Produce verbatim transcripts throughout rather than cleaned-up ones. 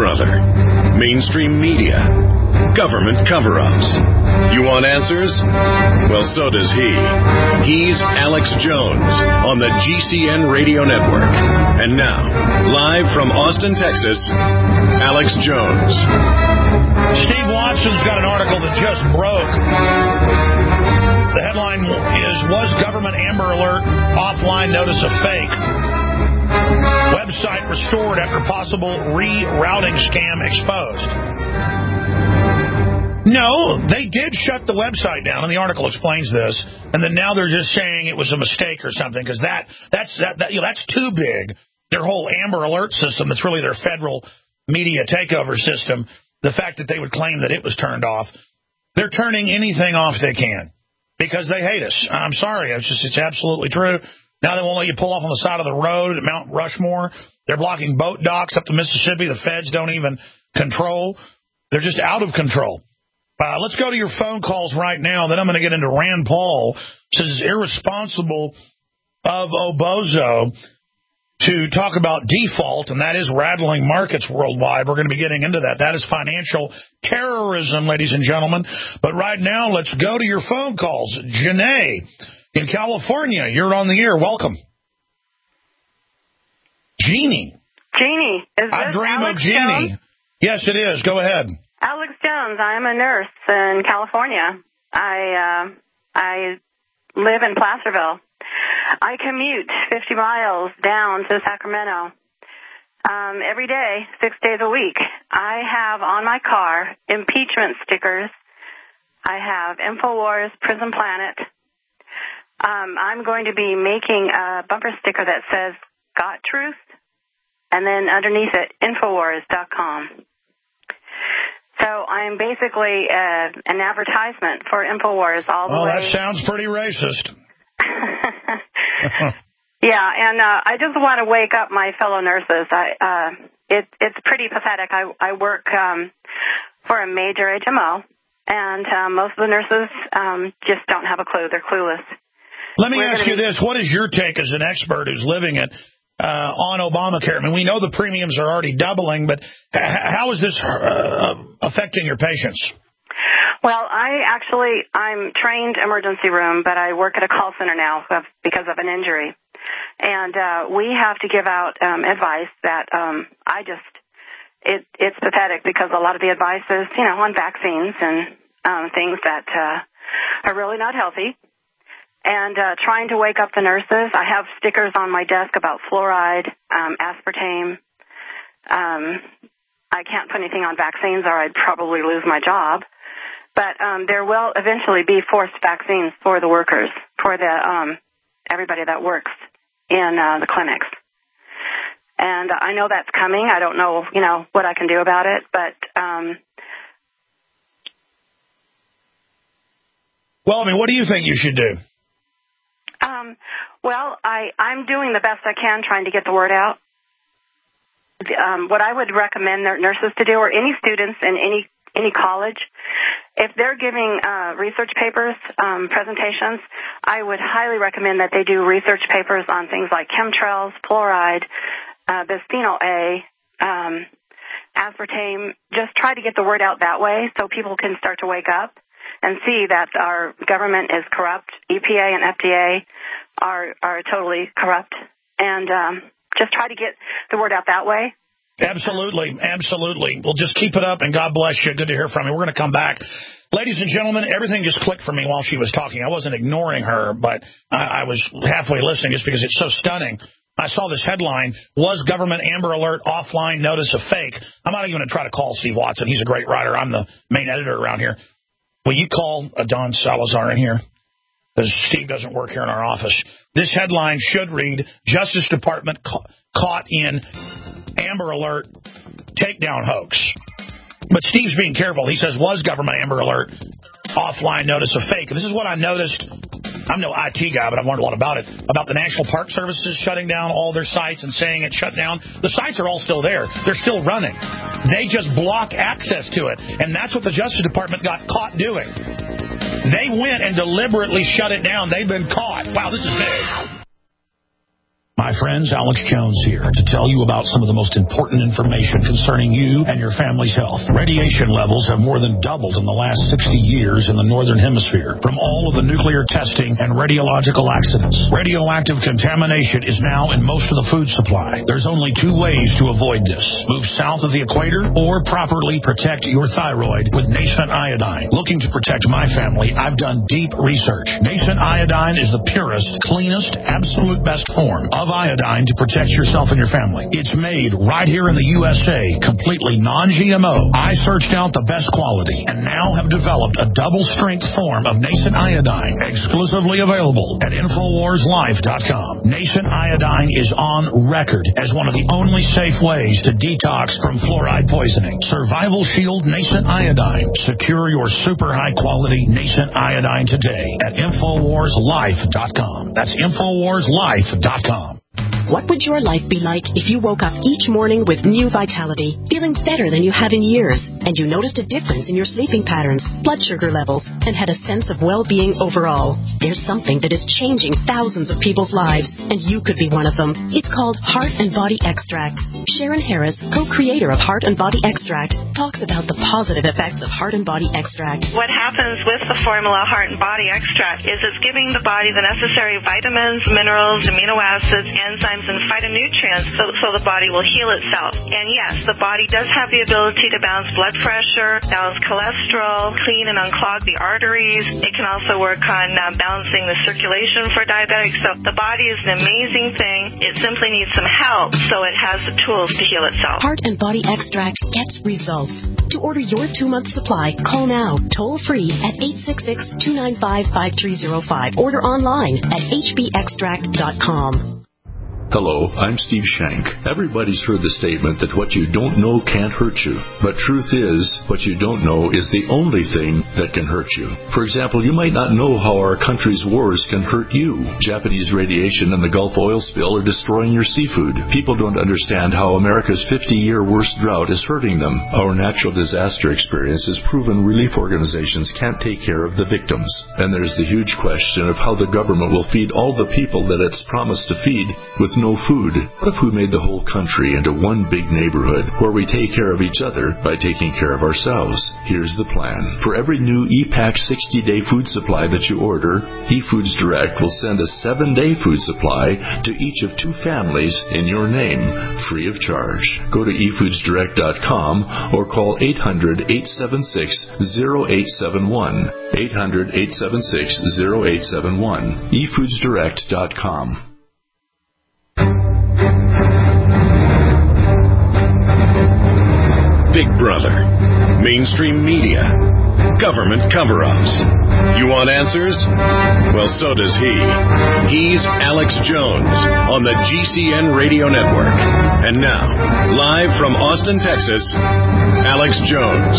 or other. Mainstream media. Government cover-ups. You want answers? Well, so does he. He's Alex Jones on the G C N Radio Network. And now, live from Austin, Texas, Alex Jones. Steve Watson's got an article that just broke. The headline is, Was Government Amber Alert Offline Notice a Fake? Website restored after possible rerouting scam exposed. No, they did shut the website down, and the article explains this. And then now they're just saying it was a mistake or something, because that that's that, that you know that's too big. Their whole Amber Alert system, that's really their federal media takeover system. The fact that they would claim that it was turned off, they're turning anything off they can because they hate us. I'm sorry, it's just it's absolutely true. Now they won't let you pull off on the side of the road at Mount Rushmore. They're blocking boat docks up the Mississippi. The feds don't even control. They're just out of control. Uh, let's go to your phone calls right now. Then I'm going to get into Rand Paul. Says it's irresponsible of Obozo to talk about default, and that is rattling markets worldwide. We're going to be getting into that. That is financial terrorism, ladies and gentlemen. But right now, let's go to your phone calls. Janae in California, you're on the air. Welcome. Jeannie. Jeannie. Is this I dream Alex of Jeannie. Jones? Yes, it is. Go ahead. Alex Jones. I am a nurse in California. I uh, I live in Placerville. I commute fifty miles down to Sacramento um, every day, six days a week. I have on my car impeachment stickers. I have InfoWars, Prison Planet. Um, I'm going to be making a bumper sticker that says Got Truth, and then underneath it, Infowars dot com. So I'm basically uh, an advertisement for InfoWars all the oh, way. Oh, that sounds pretty racist. Yeah, and uh, I just want to wake up my fellow nurses. I, uh, it, it's pretty pathetic. I, I work um, for a major H M O, and uh, most of the nurses um, just don't have a clue. They're clueless. Let me We're ask you be- this. What is your take as an expert who's living it uh, on Obamacare? I mean, we know the premiums are already doubling, but h- how is this uh, affecting your patients? Well, I actually, I'm trained emergency room, but I work at a call center now because of an injury. And uh, we have to give out um, advice that um, I just, it, it's pathetic because a lot of the advice is, you know, on vaccines and um, things that uh, are really not healthy. And uh, trying to wake up the nurses. I have stickers on my desk about fluoride, um, aspartame. Um, I can't put anything on vaccines or I'd probably lose my job. But um, there will eventually be forced vaccines for the workers, for the um, everybody that works in uh, the clinics. And I know that's coming. I don't know, you know, what I can do about it. But um, well, I mean, what do you think you should do? Um, well, I, I'm doing the best I can trying to get the word out. Um, what I would recommend nurses to do, or any students in any any college, if they're giving uh, research papers, um, presentations, I would highly recommend that they do research papers on things like chemtrails, fluoride, uh, bisphenol A, um, aspartame. Just try to get the word out that way so people can start to wake up and see that our government is corrupt. E P A and F D A are are totally corrupt. And um, just try to get the word out that way. Absolutely, absolutely. Well, just keep it up, and God bless you. Good to hear from you. We're going to come back. Ladies and gentlemen, everything just clicked for me while she was talking. I wasn't ignoring her, but I, I was halfway listening just because it's so stunning. I saw this headline, Was Government Amber Alert Offline Notice a Fake? I'm not even going to try to call Steve Watson. He's a great writer. I'm the main editor around here. Will you call uh, Don Salazar in here? Because Steve doesn't work here in our office. This headline should read, Justice Department ca- caught in Amber Alert takedown hoax. But Steve's being careful. He says, was Government Amber Alert offline notice a fake? And this is what I noticed. I'm no I T guy, but I've learned a lot about it, about the National Park Services shutting down all their sites and saying it shut down. The sites are all still there. They're still running. They just block access to it. And that's what the Justice Department got caught doing. They went and deliberately shut it down. They've been caught. Wow, this is big. My friends, Alex Jones here to tell you about some of the most important information concerning you and your family's health. Radiation levels have more than doubled in the last sixty years in the Northern Hemisphere from all of the nuclear testing and radiological accidents. Radioactive contamination is now in most of the food supply. There's only two ways to avoid this. Move south of the equator or properly protect your thyroid with Nascent Iodine. Looking to protect my family, I've done deep research. Nascent Iodine is the purest, cleanest, absolute best form of iodine to protect yourself and your family. It's made right here in the U S A, completely non G M O. I searched out the best quality and now have developed a double-strength form of Nascent Iodine, exclusively available at Infowars Life dot com. Nascent Iodine is on record as one of the only safe ways to detox from fluoride poisoning. Survival Shield Nascent Iodine. Secure your super high-quality Nascent Iodine today at Infowars Life dot com. That's Infowars Life dot com. What would your life be like if you woke up each morning with new vitality, feeling better than you have in years, and you noticed a difference in your sleeping patterns, blood sugar levels, and had a sense of well-being overall? There's something that is changing thousands of people's lives, and you could be one of them. It's called Heart and Body Extract. Sharon Harris, co-creator of Heart and Body Extract, talks about the positive effects of Heart and Body Extract. What happens with the formula Heart and Body Extract is it's giving the body the necessary vitamins, minerals, amino acids, enzymes, and phytonutrients so, so the body will heal itself. And yes, the body does have the ability to balance blood pressure, balance cholesterol, clean and unclog the arteries. It can also work on uh, balancing the circulation for diabetics. So the body is an amazing thing. It simply needs some help so it has the tools to heal itself. Heart and Body Extract gets results. To order your two-month supply, call now, toll-free at eight six six, two nine five, five three zero five. Order online at h b extract dot com. Hello, I'm Steve Shank. Everybody's heard the statement that what you don't know can't hurt you. But truth is, what you don't know is the only thing that can hurt you. For example, you might not know how our country's wars can hurt you. Japanese radiation and the Gulf oil spill are destroying your seafood. People don't understand how America's fifty-year worst drought is hurting them. Our natural disaster experience has proven relief organizations can't take care of the victims. And there's the huge question of how the government will feed all the people that it's promised to feed with no food. What if we made the whole country into one big neighborhood where we take care of each other by taking care of ourselves? Here's the plan. For every new E-Pack sixty-day food supply that you order, eFoods Direct will send a seven-day food supply to each of two families in your name, free of charge. Go to e foods direct dot com or call eight hundred, eight seven six, zero eight seven one. eight hundred, eight seven six, zero eight seven one. e foods direct dot com. Big Brother, mainstream media, government cover-ups. You want answers? Well, so does he. He's Alex Jones on the G C N Radio Network. And now, live from Austin, Texas, Alex Jones.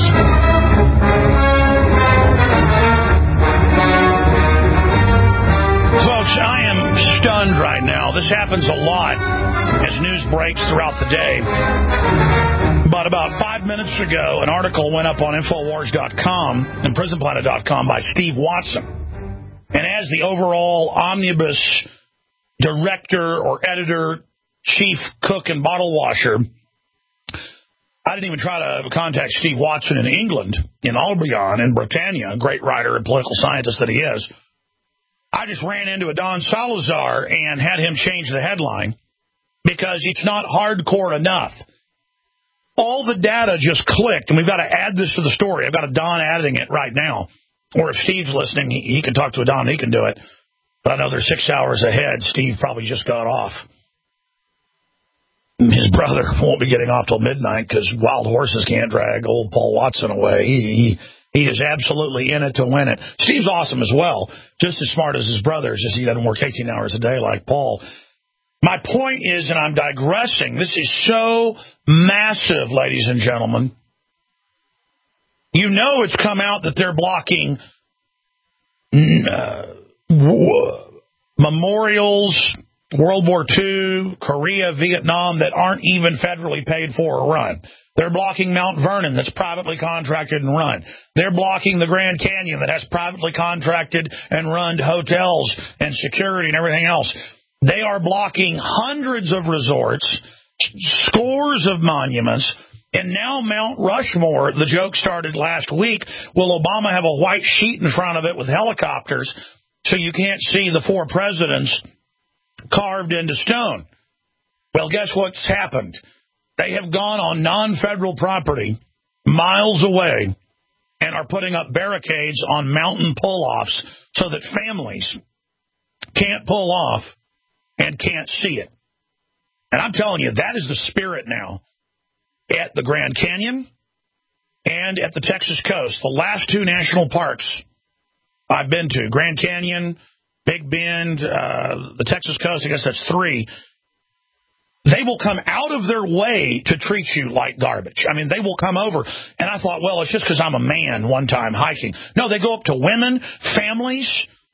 Folks, I am stunned right now. This happens a lot as news breaks throughout the day. But about five minutes ago, an article went up on Infowars dot com and Prison Planet dot com by Steve Watson. And as the overall omnibus director or editor, chief cook and bottle washer, I didn't even try to contact Steve Watson in England, in Albion, in Britannia, a great writer and political scientist that he is. I just ran into a Don Salazar and had him change the headline because it's not hardcore enough. All the data just clicked, and we've got to add this to the story. I've got a Don adding it right now. Or if Steve's listening, he, he can talk to a Don. He can do it. But I know they're six hours ahead. Steve probably just got off. His brother won't be getting off till midnight because wild horses can't drag old Paul Watson away. He, he, he is absolutely in it to win it. Steve's awesome as well, just as smart as his brothers, as he doesn't work eighteen hours a day like Paul. My point is, and I'm digressing, this is so massive, ladies and gentlemen. You know it's come out that they're blocking uh, memorials, World War Two, Korea, Vietnam, that aren't even federally paid for or run. They're blocking Mount Vernon, that's privately contracted and run. They're blocking the Grand Canyon, that has privately contracted and run hotels and security and everything else. They are blocking hundreds of resorts, scores of monuments, and now Mount Rushmore. The joke started last week. Will Obama have a white sheet in front of it with helicopters so you can't see the four presidents carved into stone? Well, guess what's happened? They have gone on non-federal property miles away and are putting up barricades on mountain pull-offs so that families can't pull off and can't see it. And I'm telling you, that is the spirit now at the Grand Canyon and at the Texas coast. The last two national parks I've been to, Grand Canyon, Big Bend, uh, the Texas coast, I guess that's three. They will come out of their way to treat you like garbage. I mean, they will come over. And I thought, well, it's just because I'm a man one time hiking. No, they go up to women, families,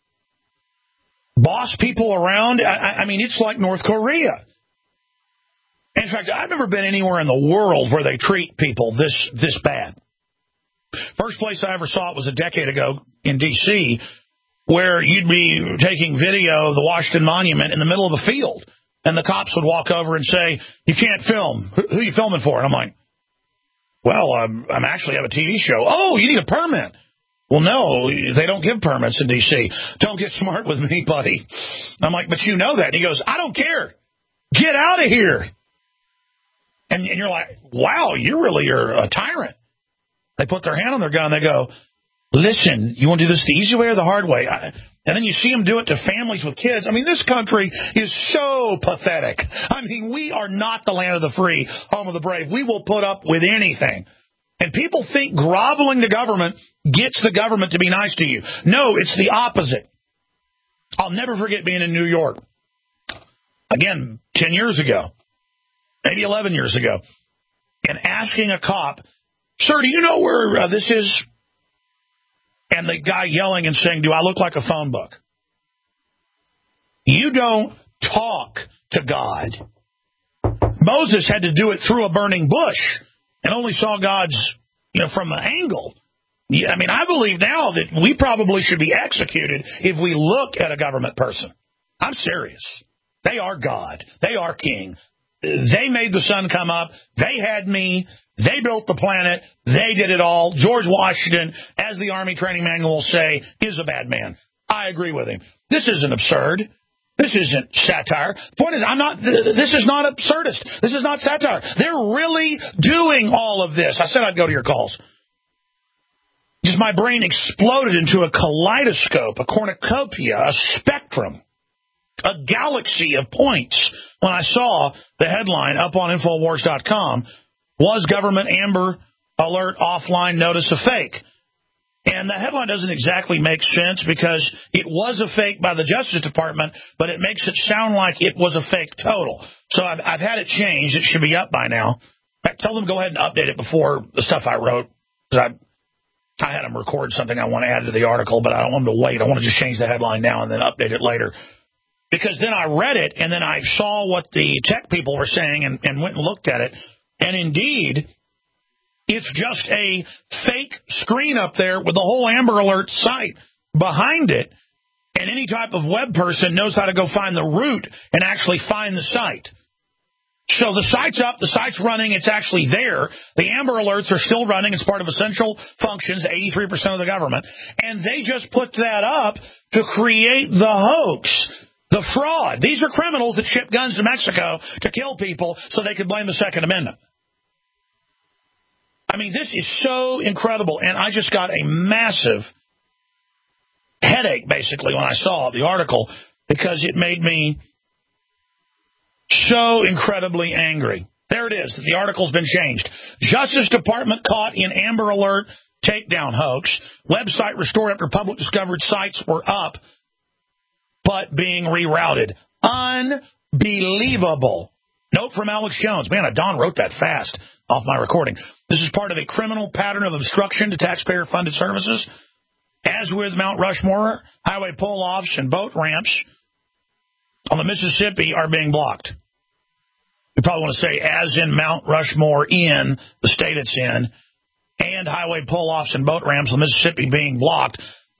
boss people around. I, I mean, it's like North Korea. In fact, I've never been anywhere in the world where they treat people this this bad. First place I ever saw it was a decade ago in D C, where you'd be taking video of the Washington Monument in the middle of a field, and the cops would walk over and say, "You can't film. Who, who are you filming for?" And I'm like, well, I'm, I'm actually have a T V show. Oh, you need a permit. Well, no, they don't give permits in D C. Don't get smart with me, buddy. I'm like, but you know that. And he goes, I don't care. Get out of here. And, and you're like, wow, you really are a tyrant. They put their hand on their gun. They go, listen, you want to do this the easy way or the hard way? I, and then you see them do it to families with kids. I mean, this country is so pathetic. I mean, we are not the land of the free, home of the brave. We will put up with anything. And people think groveling to government gets the government to be nice to you. No, it's the opposite. I'll never forget being in New York. Again, ten years ago, maybe eleven years ago, and asking a cop, sir, do you know where uh, this is? And the guy yelling and saying, do I look like a phone book? You don't talk to God. Moses had to do it through a burning bush and only saw God's, you know, from an angle. I mean, I believe now that we probably should be executed if we look at a government person. I'm serious. They are God. They are king. They made the sun come up. They had me. They built the planet. They did it all. George Washington, as the Army training manual will say, is a bad man. I agree with him. This isn't absurd. This isn't satire. The point is, I'm not. This is not absurdist. This is not satire. They're really doing all of this. I said I'd go to your calls. Just my brain exploded into a kaleidoscope, a cornucopia, a spectrum, a galaxy of points when I saw the headline up on Infowars dot com, was government Amber Alert offline notice a fake? And the headline doesn't exactly make sense because it was a fake by the Justice Department, but it makes it sound like it was a fake total. So I've, I've had it changed. It should be up by now. In fact, tell them to go ahead and update it before the stuff I wrote. I, I had them record something I want to add to the article, but I don't want them to wait. I want to just change the headline now and then update it later. Because then I read it, and then I saw what the tech people were saying and, and went and looked at it. And indeed, it's just a fake screen up there with the whole Amber Alert site behind it. And any type of web person knows how to go find the root and actually find the site. So the site's up, the site's running, it's actually there. The Amber Alerts are still running. It's part of essential functions, eighty-three percent of the government. And they just put that up to create the hoax. The fraud. These are criminals that ship guns to Mexico to kill people so they could blame the Second Amendment. I mean, this is so incredible, and I just got a massive headache, basically, when I saw the article, because it made me so incredibly angry. There it is. The article's been changed. Justice Department caught in Amber Alert takedown hoax. Website restored after public discovered sites were up, but being rerouted. Unbelievable. Note from Alex Jones. Man, Don wrote that fast off my recording. This is part of a criminal pattern of obstruction to taxpayer-funded services. As with Mount Rushmore, highway pull-offs and boat ramps on the Mississippi are being blocked. You probably want to say as in Mount Rushmore in the state it's in, and highway pull-offs and boat ramps on the Mississippi being blocked.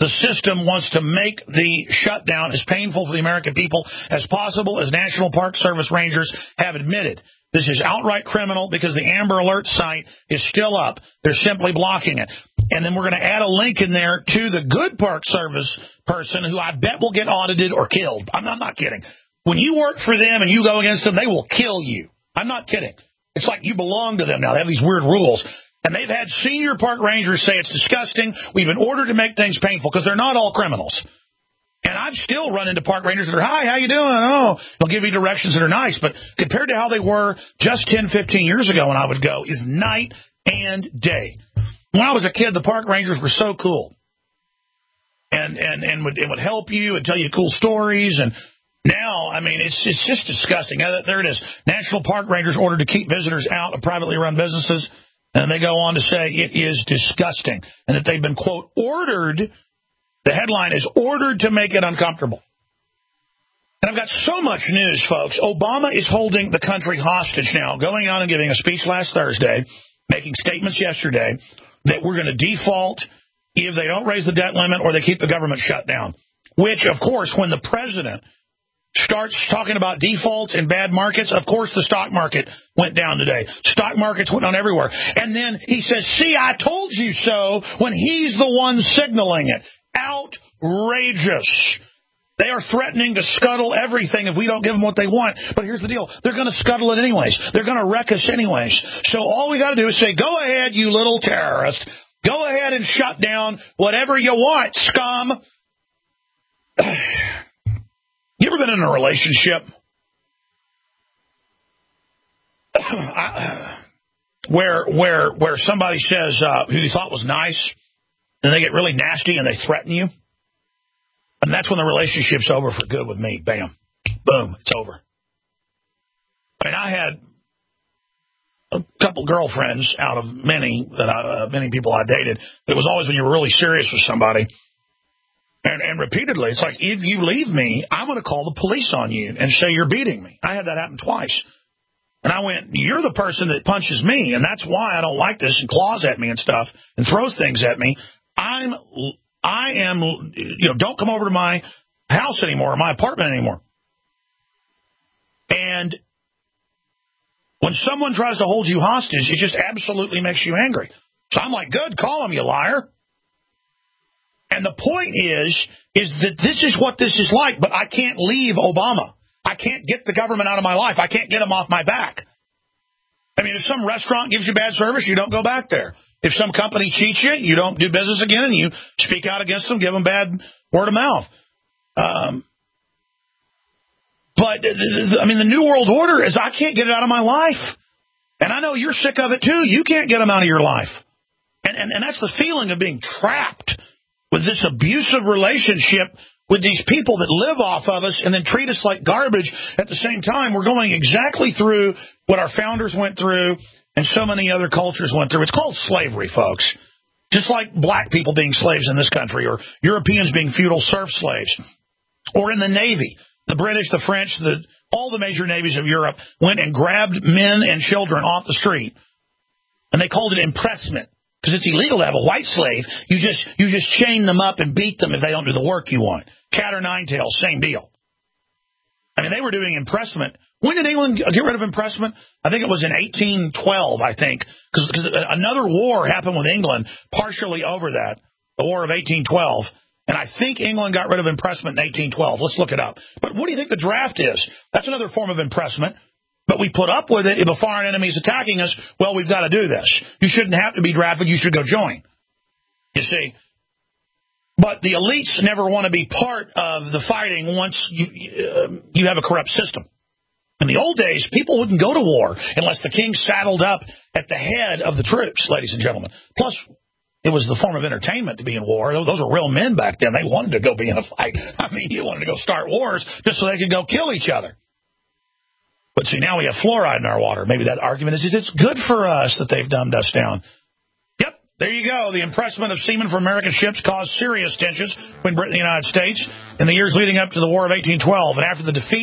The system wants to make the shutdown as painful for the American people as possible, as National Park Service rangers have admitted. This is outright criminal because the Amber Alert site is still up. They're simply blocking it. And then we're going to add a link in there to the good Park Service person who I bet will get audited or killed. I'm, I'm not kidding. When you work for them and you go against them, they will kill you. I'm not kidding. It's like you belong to them now. They have these weird rules. And they've had senior park rangers say it's disgusting. We've been ordered to make things painful because they're not all criminals. And I've still run into park rangers that are, hi, how you doing? Oh, they'll give you directions that are nice. But compared to how they were just ten, fifteen years ago when I would go is night and day. When I was a kid, the park rangers were so cool. And and, and would, it would help you and tell you cool stories. And now, I mean, it's, it's just disgusting. There it is. National Park Rangers ordered to keep visitors out of privately run businesses. And they go on to say it is disgusting and that they've been, quote, ordered. The headline is ordered to make it uncomfortable. And I've got so much news, folks. Obama is holding the country hostage now, going on and giving a speech last Thursday, making statements yesterday that we're going to default if they don't raise the debt limit or they keep the government shut down, which, of course, when the president starts talking about defaults and bad markets, of course the stock market went down today. Stock markets went down everywhere. And then he says, see, I told you so, when he's the one signaling it. Outrageous. They are threatening to scuttle everything if we don't give them what they want. But here's the deal. They're going to scuttle it anyways. They're going to wreck us anyways. So all we got to do is say, go ahead, you little terrorist. Go ahead and shut down whatever you want, scum. You ever been in a relationship where where where somebody says uh, who you thought was nice, and they get really nasty and they threaten you? And that's when the relationship's over for good with me. Bam. Boom. It's over. I mean, I had a couple girlfriends out of many that I, uh, many people I dated. It was always when you were really serious with somebody. And, and repeatedly, it's like, if you leave me, I'm going to call the police on you and say you're beating me. I had that happen twice. And I went, you're the person that punches me, and that's why I don't like this, and claws at me and stuff and throws things at me. I'm, I am, you know, don't come over to my house anymore or my apartment anymore. And when someone tries to hold you hostage, it just absolutely makes you angry. So I'm like, good, call him, you liar. And the point is, is that this is what this is like, but I can't leave Obama. I can't get the government out of my life. I can't get them off my back. I mean, if some restaurant gives you bad service, you don't go back there. If some company cheats you, you don't do business again, and you speak out against them, give them bad word of mouth. Um, but, I mean, the New World Order is I can't get it out of my life. And I know you're sick of it, too. You can't get them out of your life. And, and, and that's the feeling of being trapped with this abusive relationship with these people that live off of us and then treat us like garbage. At the same time, we're going exactly through what our founders went through and so many other cultures went through. It's called slavery, folks. Just like black people being slaves in this country, or Europeans being feudal serf slaves, or in the Navy. The British, the French, the all the major navies of Europe went and grabbed men and children off the street, and they called it impressment. Because it's illegal to have a white slave. You just you just chain them up and beat them if they don't do the work you want. Cat or nine tails, same deal. I mean, they were doing impressment. When did England get rid of impressment? I think it was in eighteen twelve, I think. Because another war happened with England partially over that, the War of eighteen twelve. And I think England got rid of impressment in eighteen twelve. Let's look it up. But what do you think the draft is? That's another form of impressment. But we put up with it. If a foreign enemy is attacking us, well, we've got to do this. You shouldn't have to be drafted. You should go join. You see? But the elites never want to be part of the fighting once you, uh, you have a corrupt system. In the old days, people wouldn't go to war unless the king saddled up at the head of the troops, ladies and gentlemen. Plus, it was the form of entertainment to be in war. Those were real men back then. They wanted to go be in a fight. I mean, you wanted to go start wars just so they could go kill each other. But see, now we have fluoride in our water. Maybe that argument is it's good for us that they've dumbed us down. Yep, there you go. The impressment of seamen from American ships caused serious tensions between Britain and the United States in the years leading up to the War of eighteen twelve. And after the defeat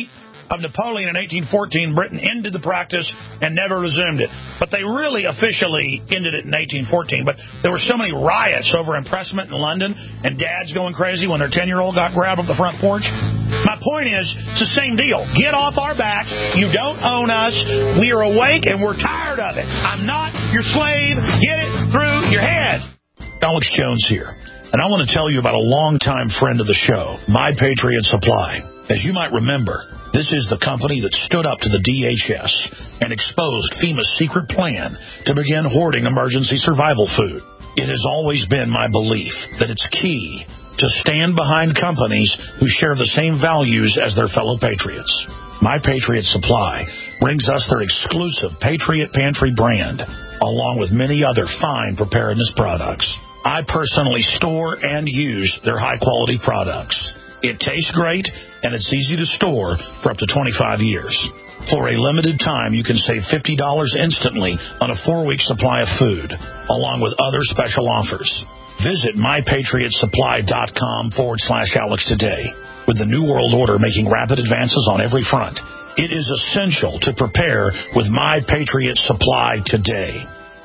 of Napoleon in eighteen fourteen, Britain ended the practice and never resumed it. But they really officially ended it in eighteen fourteen. But there were so many riots over impressment in London and dads going crazy when their ten-year-old got grabbed off the front porch. My point is, it's the same deal. Get off our backs. You don't own us. We are awake and we're tired of it. I'm not your slave. Get it through your head. Alex Jones here. And I want to tell you about a longtime friend of the show, My Patriot Supply. As you might remember, this is the company that stood up to the D H S and exposed FEMA's secret plan to begin hoarding emergency survival food. It has always been my belief that it's key to stand behind companies who share the same values as their fellow patriots. My Patriot Supply brings us their exclusive Patriot Pantry brand, along with many other fine preparedness products. I personally store and use their high-quality products. It tastes great, and it's easy to store for up to twenty-five years. For a limited time, you can save fifty dollars instantly on a four-week supply of food, along with other special offers. Visit mypatriotsupply.com forward slash Alex today. With the New World Order making rapid advances on every front, it is essential to prepare with My Patriot Supply today.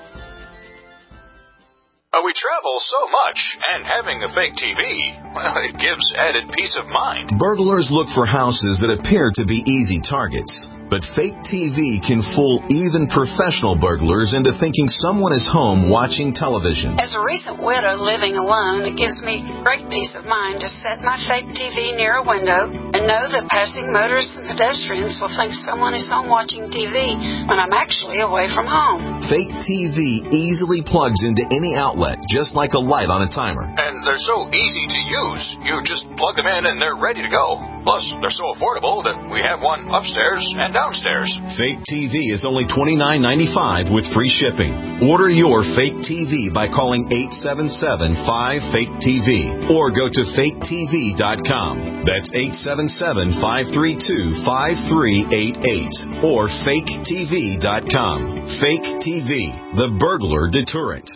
Uh, we travel so much, and having a fake T V, well, it gives added peace of mind. Burglars look for houses that appear to be easy targets. But fake T V can fool even professional burglars into thinking someone is home watching television. As a recent widow living alone, it gives me great peace of mind to set my fake T V near a window and know that passing motorists and pedestrians will think someone is home watching T V when I'm actually away from home. Fake T V easily plugs into any outlet, just like a light on a timer. And they're so easy to use. You just plug them in and they're ready to go. Plus, they're so affordable that we have one upstairs and downstairs. Fake T V is only twenty-nine ninety-five with free shipping. Order your fake T V by calling eight seven seven, five, fake T V or go to fake T V dot com. That's eight seven seven, five three two, five three eight eight or fake T V dot com. Fake T V, the burglar deterrent.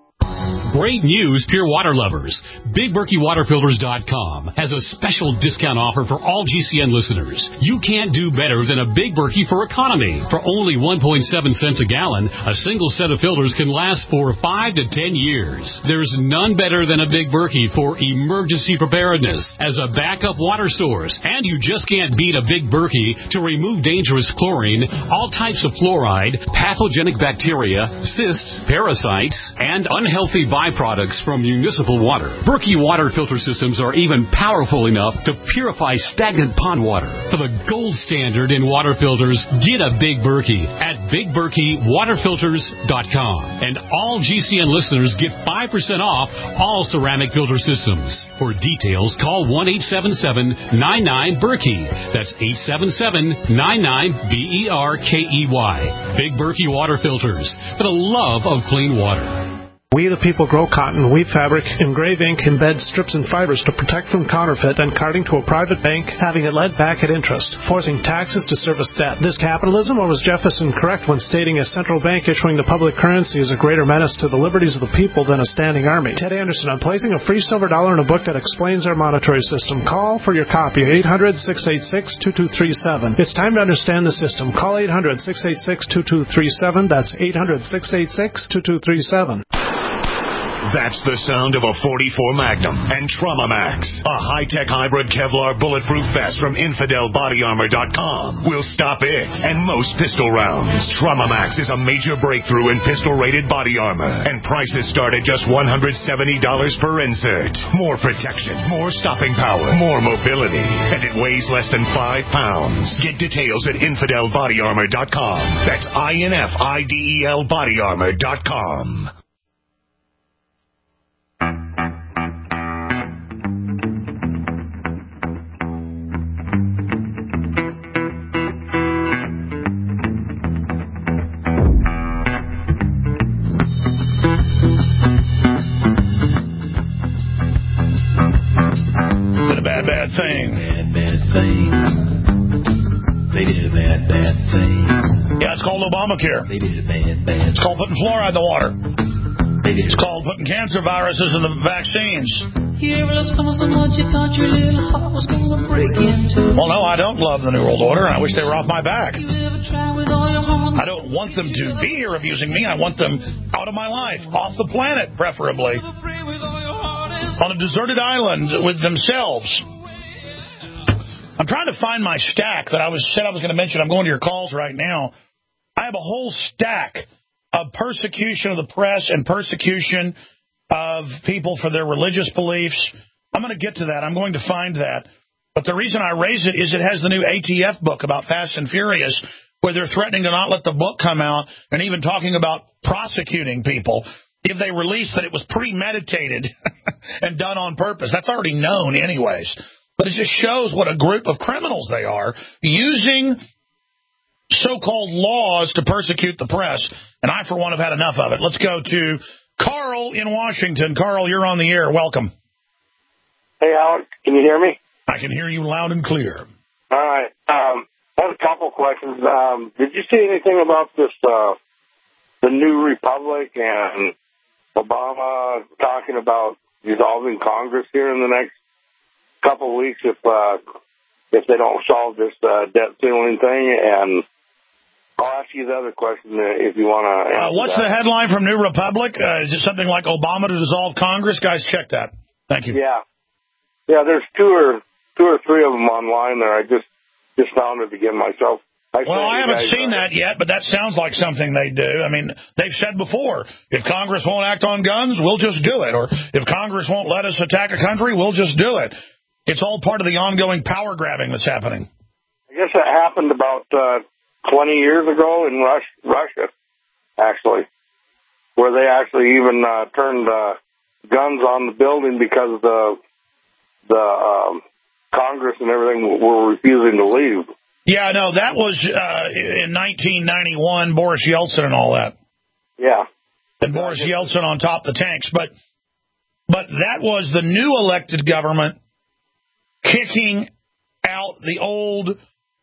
Great news, Pure Water lovers. Big Berkey Water Filters dot com has a special discount offer for all G C N listeners. You can't do better than a Big Berkey for economy. For only one point seven cents a gallon, a single set of filters can last for five to ten years. There's none better than a Big Berkey for emergency preparedness as a backup water source. And you just can't beat a Big Berkey to remove dangerous chlorine, all types of fluoride, pathogenic bacteria, cysts, parasites, and unhealthy byproducts from municipal water. Berkey water filter systems are even powerful enough to purify stagnant pond water. For the gold standard in water filters, get a Big Berkey at Big Berkey Water Filters dot com. And all G C N listeners get five percent off all ceramic filter systems. For details, call one eight seven seven, nine nine, Berkey. That's eight seven seven, nine nine, B E R K E Y. Big Berkey Water Filters, for the love of clean water. We the people grow cotton, weave fabric, engrave ink, embed strips and fibers to protect from counterfeit and carting to a private bank, having it led back at interest, forcing taxes to service debt. This capitalism, or was Jefferson correct when stating a central bank issuing the public currency is a greater menace to the liberties of the people than a standing army? Ted Anderson, I'm placing a free silver dollar in a book that explains our monetary system. Call for your copy, eight hundred, six eight six, two two three seven. It's time to understand the system. Call eight hundred, six eight six, two two three seven. That's eight hundred, six eight six, two two three seven. That's the sound of a forty-four Magnum and Trauma Max, a high-tech hybrid Kevlar bulletproof vest from Infidel Body Armor dot com. Will stop it and most pistol rounds. Trauma Max is a major breakthrough in pistol-rated body armor, and prices start at just one hundred seventy dollars per insert. More protection, more stopping power, more mobility, and it weighs less than five pounds. Get details at Infidel Body Armor dot com. That's I N F I D E L Body Armor dot com. Bad, bad thing. Bad, bad thing. They did a bad, bad thing. Yeah, it's called Obamacare. They did a bad, bad It's called putting fluoride in the water. They did It's called putting cancer viruses in the vaccines. Well, no, I don't love the New World Order, and I wish they were off my back. I don't want them to be here abusing me. I want them out of my life, off the planet, preferably, on a deserted island with themselves. I'm trying to find my stack that I was said I was going to mention. I'm going to your calls right now. I have a whole stack of persecution of the press and persecution of people for their religious beliefs. I'm going to get to that. I'm going to find that. But the reason I raise it is it has the new A T F book about Fast and Furious, where they're threatening to not let the book come out and even talking about prosecuting people if they release that it was premeditated and done on purpose. That's already known anyways. But it just shows what a group of criminals they are, using so-called laws to persecute the press. And I, for one, have had enough of it. Let's go to Carl in Washington. Carl, you're on the air. Welcome. Hey, Alex, can you hear me? I can hear you loud and clear. All right. Um, I have a couple questions. Um, did you see anything about this, uh, the New Republic and Obama talking about dissolving Congress here in the next couple of weeks if uh, if they don't solve this uh, debt ceiling thing? And I'll ask you the other question if you want to. Uh, what's that. The headline from New Republic? Uh, is it something like Obama to dissolve Congress? Guys, check that. Thank you. Yeah. Yeah, there's two or two or three of them online there. I just, just found it again myself. I well, I haven't seen that yet, but that sounds like something they do. I mean, they've said before, if Congress won't act on guns, we'll just do it. Or if Congress won't let us attack a country, we'll just do it. It's all part of the ongoing power grabbing that's happening. I guess that happened about uh, twenty years ago in Rus- Russia, actually, where they actually even uh, turned uh, guns on the building because the the um, Congress and everything were refusing to leave. Yeah, no, that was uh, in nineteen ninety-one, Boris Yeltsin and all that. Yeah. And Boris Yeltsin on top of the tanks. But, but that was the new elected government kicking out the old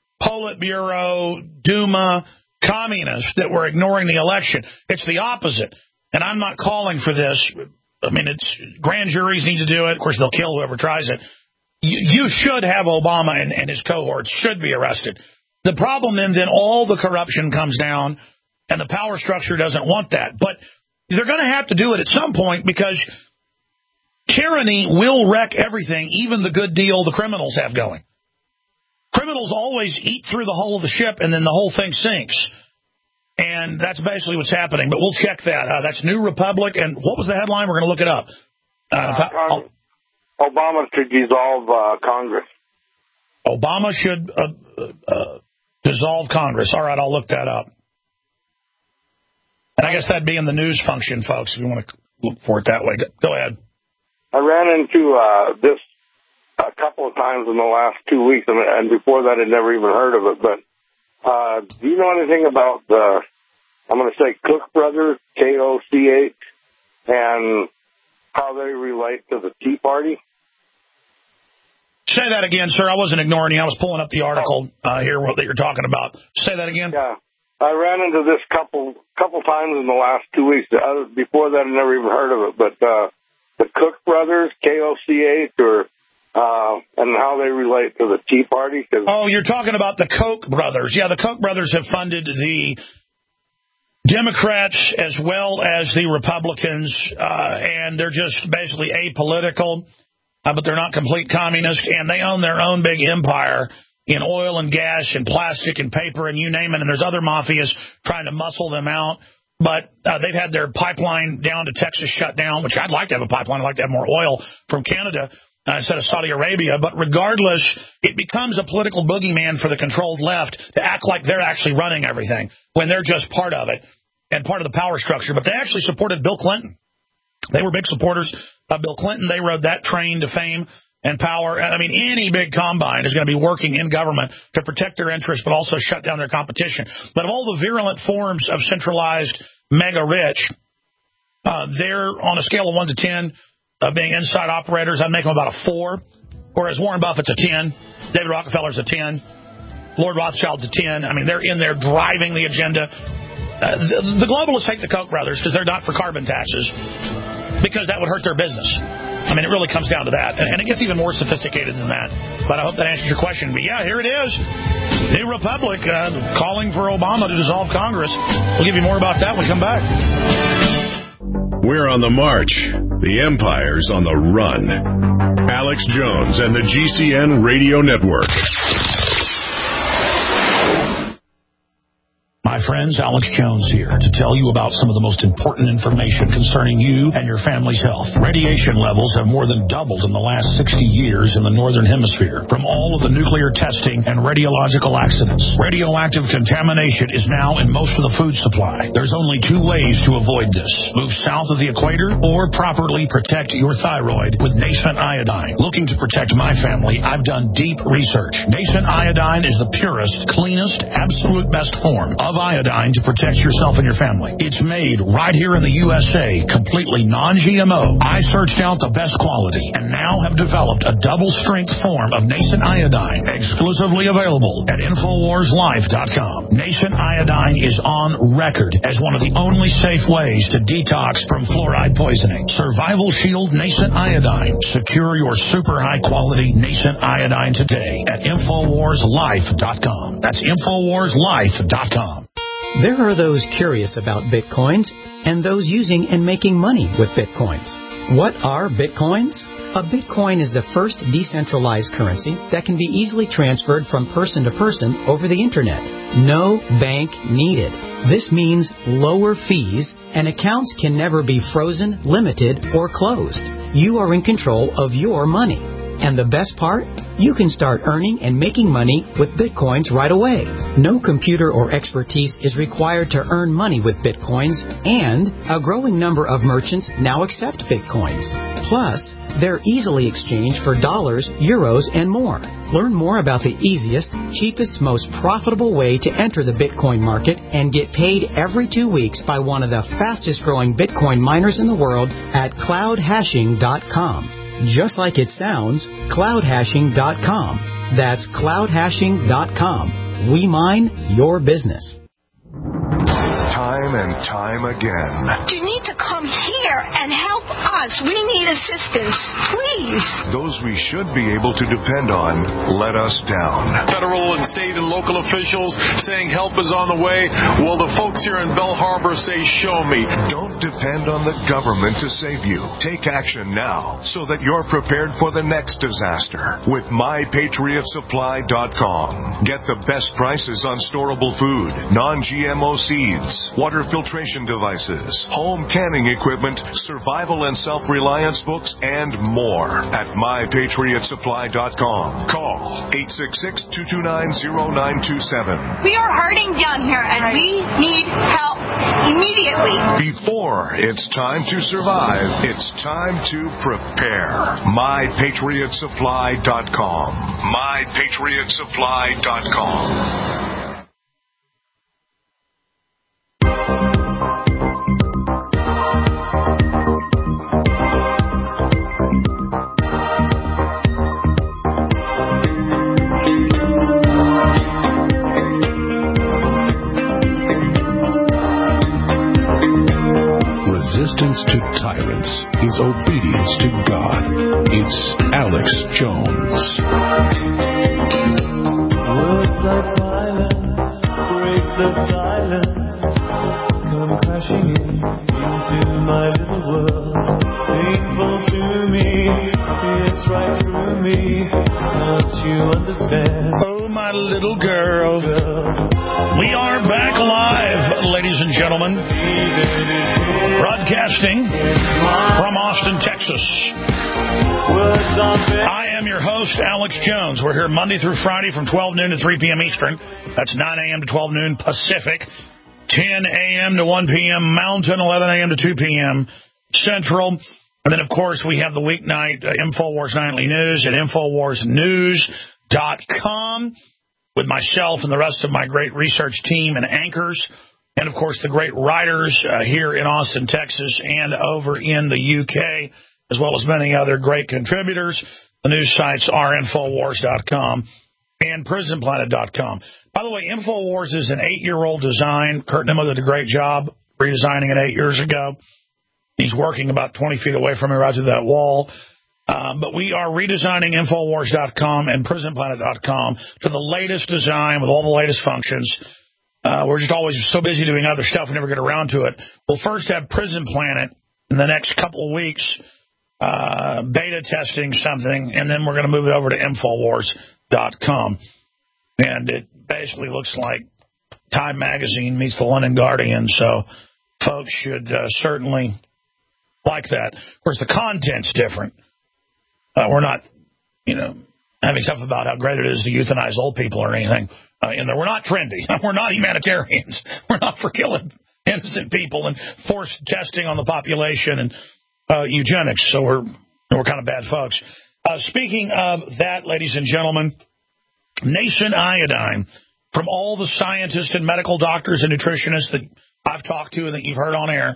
Politburo, Duma communists that were ignoring the election. It's the opposite. And I'm not calling for this. I mean, it's grand juries need to do it. Of course, they'll kill whoever tries it. You, you should have Obama and, and his cohorts should be arrested. The problem then, then all the corruption comes down, and the power structure doesn't want that. But they're going to have to do it at some point because tyranny will wreck everything, even the good deal the criminals have going. Criminals always eat through the hull of the ship, and then the whole thing sinks. And that's basically what's happening. But we'll check that. Uh, that's New Republic. And what was the headline? We're going to look it up. Uh, uh, Con- Obama should dissolve uh, Congress. Obama should uh, uh, dissolve Congress. All right, I'll look that up. And I guess that'd be in the news function, folks, if you want to look for it that way. Go ahead. I ran into uh, this a couple of times in the last two weeks, and, and before that I'd never even heard of it. But uh, do you know anything about the, I'm going to say, Koch brothers, K O C H, and how they relate to the Tea Party? Say that again, sir. I wasn't ignoring you. I was pulling up the article uh, here that you're talking about. Say that again. Yeah. I ran into this couple couple times in the last two weeks. Uh, before that, I never even heard of it. But uh, the Koch brothers, K O C H, or uh, and how they relate to the Tea Party. Cause oh, you're talking about the Koch brothers. Yeah, the Koch brothers have funded the Democrats as well as the Republicans, uh, and they're just basically apolitical, uh, but they're not complete communists, and they own their own big empire in oil and gas and plastic and paper and you name it, and there's other mafias trying to muscle them out. But uh, they've had their pipeline down to Texas shut down, which I'd like to have a pipeline. I'd like to have more oil from Canada uh, instead of Saudi Arabia. But regardless, it becomes a political boogeyman for the controlled left to act like they're actually running everything when they're just part of it and part of the power structure. But they actually supported Bill Clinton. They were big supporters of Bill Clinton. They rode that train to fame and power. I mean, any big combine is going to be working in government to protect their interests, but also shut down their competition. But of all the virulent forms of centralized mega rich, uh, they're on a scale of one to ten, uh, being inside operators. I'd make them about a four. Whereas Warren Buffett's a ten, David Rockefeller's a ten, Lord Rothschild's a ten. I mean, they're in there driving the agenda. Uh, the, the globalists hate the Koch brothers because they're not for carbon taxes, because that would hurt their business. I mean, it really comes down to that. And, and it gets even more sophisticated than that. But I hope that answers your question. But, yeah, here it is. New Republic uh, calling for Obama to dissolve Congress. We'll give you more about that when we come back. We're on the march. The empire's on the run. Alex Jones and the G C N Radio Network. My friends, Alex Jones here to tell you about some of the most important information concerning you and your family's health. Radiation levels have more than doubled in the last sixty years in the Northern Hemisphere from all of the nuclear testing and radiological accidents. Radioactive contamination is now in most of the food supply. There's only two ways to avoid this. Move south of the equator or properly protect your thyroid with Nascent Iodine. Looking to protect my family, I've done deep research. Nascent Iodine is the purest, cleanest, absolute best form of iodine to protect yourself and your family. It's made right here in the U S A, completely non G M O. I searched out the best quality and now have developed a double-strength form of Nascent Iodine, exclusively available at Infowars Life dot com. Nascent Iodine is on record as one of the only safe ways to detox from fluoride poisoning. Survival Shield Nascent Iodine. Secure your super high-quality Nascent Iodine today at Infowars Life dot com. That's Infowars Life dot com. There are those curious about Bitcoins and those using and making money with Bitcoins. What are Bitcoins? A Bitcoin is the first decentralized currency that can be easily transferred from person to person over the Internet. No bank needed. This means lower fees, and accounts can never be frozen, limited, or closed. You are in control of your money. And the best part? You can start earning and making money with Bitcoins right away. No computer or expertise is required to earn money with Bitcoins, and a growing number of merchants now accept Bitcoins. Plus, they're easily exchanged for dollars, euros, and more. Learn more about the easiest, cheapest, most profitable way to enter the Bitcoin market and get paid every two weeks by one of the fastest growing Bitcoin miners in the world at cloud hashing dot com. Just like it sounds, cloud hashing dot com. That's cloud hashing dot com. We mine your business. Time and time again. You need to come here and help us. We need assistance, please. Those we should be able to depend on let us down. Federal and state and local officials saying help is on the way. Well, the folks here in Bell Harbor say, show me. Don't depend on the government to save you. Take action now so that you're prepared for the next disaster with my patriot supply dot com. Get the best prices on storable food, non G M O seeds, water filtration devices, home canning equipment, survival and self-reliance books, and more at my patriot supply dot com. Call eight six six, two two nine, zero nine two seven. We are hurting down here, and we need help immediately. Before it's time to survive, it's time to prepare. my patriot supply dot com. my patriot supply dot com. Resistance to tyrants is obedience to God. It's Alex Jones. Words like violence break the silence. Come crashing in into my little world. Painful to me, it's right through me. Don't you understand? Oh, my little girl. We are back live, ladies and gentlemen. Broadcasting from Austin, Texas. I am your host, Alex Jones. We're here Monday through Friday from twelve noon to three p.m. Eastern. That's nine a.m. to twelve noon Pacific. ten a.m. to one p.m. Mountain, eleven a.m. to two p.m. Central. And then, of course, we have the weeknight uh, InfoWars Nightly News at Infowars News dot com with myself and the rest of my great research team and anchors. And, of course, the great writers uh, here in Austin, Texas, and over in the U K, as well as many other great contributors. The news sites are Infowars dot com and Prison Planet dot com. By the way, Infowars is an eight-year-old design. Kurt Nimmo did a great job redesigning it eight years ago. He's working about twenty feet away from me right through that wall. Um, but we are redesigning Infowars dot com and Prison Planet dot com to the latest design with all the latest functions. Uh, we're just always so busy doing other stuff, we never get around to it. We'll first have Prison Planet in the next couple of weeks, uh, beta testing something, and then we're going to move it over to Infowars dot com. And it basically looks like Time Magazine meets the London Guardian, so folks should uh, certainly like that. Of course, the content's different. Uh, we're not, you know, having stuff about how great it is to euthanize old people or anything uh, in there. We're not trendy. We're not humanitarians. We're not for killing innocent people and forced testing on the population and uh, eugenics. So we're we're kind of bad folks. Uh, speaking of that, ladies and gentlemen, nascent iodine, from all the scientists and medical doctors and nutritionists that I've talked to and that you've heard on air,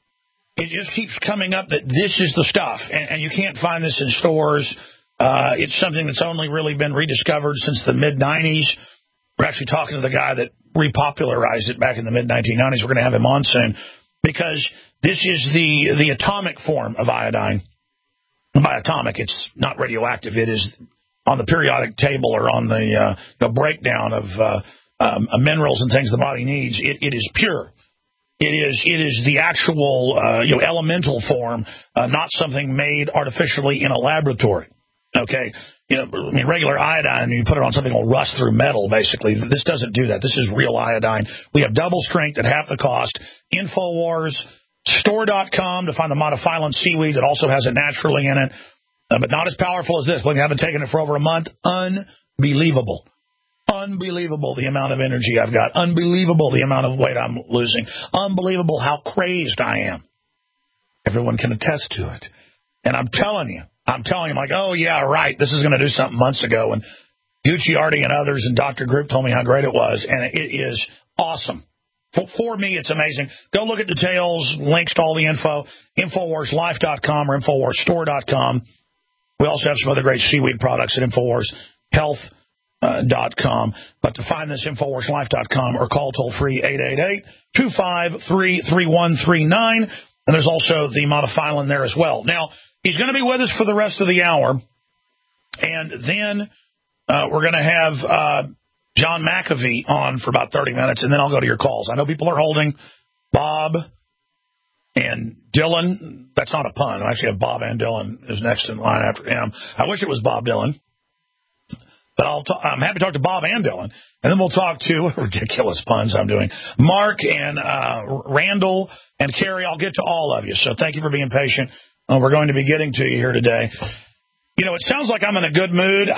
it just keeps coming up that this is the stuff, and, and you can't find this in stores. Uh, it's something that's only really been rediscovered since the mid nineties. We're actually talking to the guy that repopularized it back in the mid nineteen nineties. We're going to have him on soon, because this is the, the atomic form of iodine. And by atomic, it's not radioactive. It is on the periodic table or on the uh, you know, breakdown of uh, um, minerals and things the body needs. It, it is pure. It is it is the actual uh, you know elemental form, uh, not something made artificially in a laboratory. Okay, you know, I mean, regular iodine, you put it on something, will rust through metal. Basically, this doesn't do that. This is real iodine. We have double strength at half the cost. Infowars Store dot com to find the monophyllin seaweed that also has it naturally in it, uh, but not as powerful as this. When you haven't taken it for over a month, unbelievable. Unbelievable the amount of energy I've got. Unbelievable the amount of weight I'm losing. Unbelievable how crazed I am. Everyone can attest to it. And I'm telling you, I'm telling you, I'm like, oh, yeah, right, this is going to do something months ago. And Gucciardi and others and Doctor Group told me how great it was. And it is awesome. For, for me, it's amazing. Go look at details, links to all the info, Infowars Life dot com or Infowars Store dot com. We also have some other great seaweed products at Infowars Health Uh, dot com. But to find this, Infowars Life dot com or call toll-free eight eight eight, two five three, three one three nine. And there's also the monophyllin there as well. Now, he's going to be with us for the rest of the hour. And then uh, we're going to have uh, John McAfee on for about thirty minutes, and then I'll go to your calls. I know people are holding. Bob and Dylan. That's not a pun. I actually have Bob and Dylan is next in line after him. I wish it was Bob Dylan. But I'll t- I'm happy to talk to Bob and Dylan. And then we'll talk to, ridiculous puns I'm doing, Mark and uh, Randall and Carrie. I'll get to all of you. So thank you for being patient. Uh, we're going to be getting to you here today. You know, it sounds like I'm in a good mood.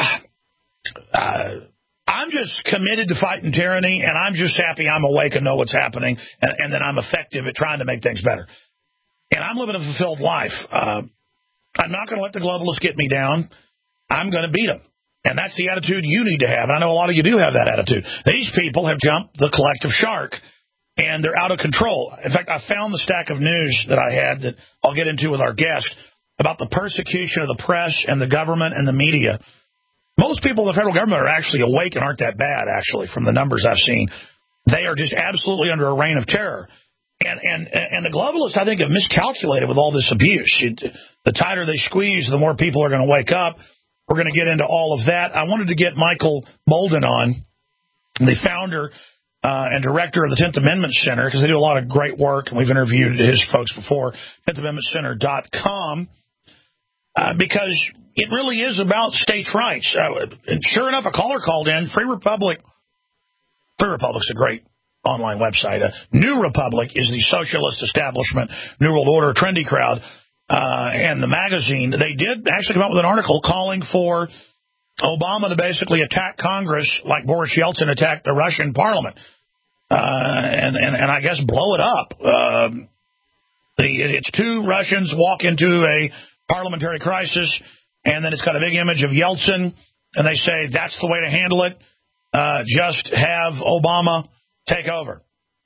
Uh, I'm just committed to fighting tyranny, and I'm just happy I'm awake and know what's happening, and, and that I'm effective at trying to make things better. And I'm living a fulfilled life. Uh, I'm not going to let the globalists get me down. I'm going to beat them. And that's the attitude you need to have. And I know a lot of you do have that attitude. These people have jumped the collective shark, and they're out of control. In fact, I found the stack of news that I had that I'll get into with our guest about the persecution of the press and the government and the media. Most people in the federal government are actually awake and aren't that bad, actually, from the numbers I've seen. They are just absolutely under a reign of terror. And and and the globalists, I think, have miscalculated with all this abuse. It, the tighter they squeeze, the more people are going to wake up. We're going to get into all of that. I wanted to get Michael Boldin on, the founder uh, and director of the tenth Amendment Center, because they do a lot of great work, and we've interviewed his folks before, tenth amendment center dot com, uh, because it really is about states' rights. Uh, and sure enough, a caller called in. Free Republic, Free Republic's a great online website. Uh, New Republic is the socialist establishment, New World Order, trendy crowd. Uh, and the magazine, they did actually come out with an article calling for Obama to basically attack Congress like Boris Yeltsin attacked the Russian parliament, uh, and, and, and I guess blow it up. Uh, the, it's two Russians walk into a parliamentary crisis, and then it's got a big image of Yeltsin, and they say that's the way to handle it. Uh, just have Obama take over.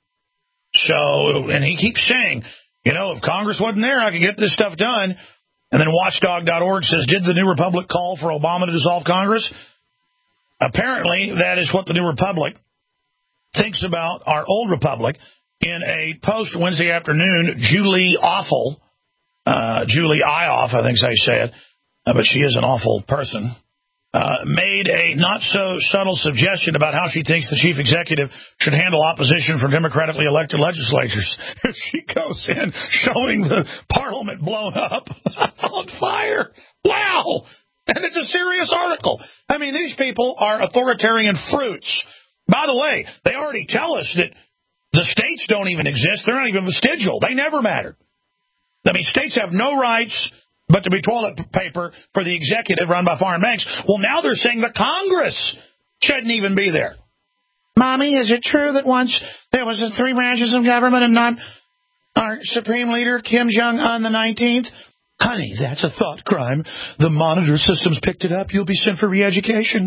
So, and he keeps saying, you know, if Congress wasn't there, I could get this stuff done. And then watchdog dot org says, did the New Republic call for Obama to dissolve Congress? Apparently, that is what the New Republic thinks about our old Republic. In a post Wednesday afternoon, Julie Awful, uh, Julie Ioff, I think they said, uh, but she is an awful person, uh, made a not-so-subtle suggestion about how she thinks the chief executive should handle opposition from democratically elected legislatures. She goes in showing the parliament blown up on fire. Wow! And it's a serious article. I mean, these people are authoritarian fruits. By the way, they already tell us that the states don't even exist. They're not even vestigial. They never mattered. I mean, states have no rights but to be toilet paper for the executive run by foreign banks. Well, now they're saying the Congress shouldn't even be there. Mommy, is it true that once there was a three branches of government and not our supreme leader, Kim Jong-un the nineteenth? Honey, that's a thought crime. The monitor systems picked it up. You'll be sent for re-education.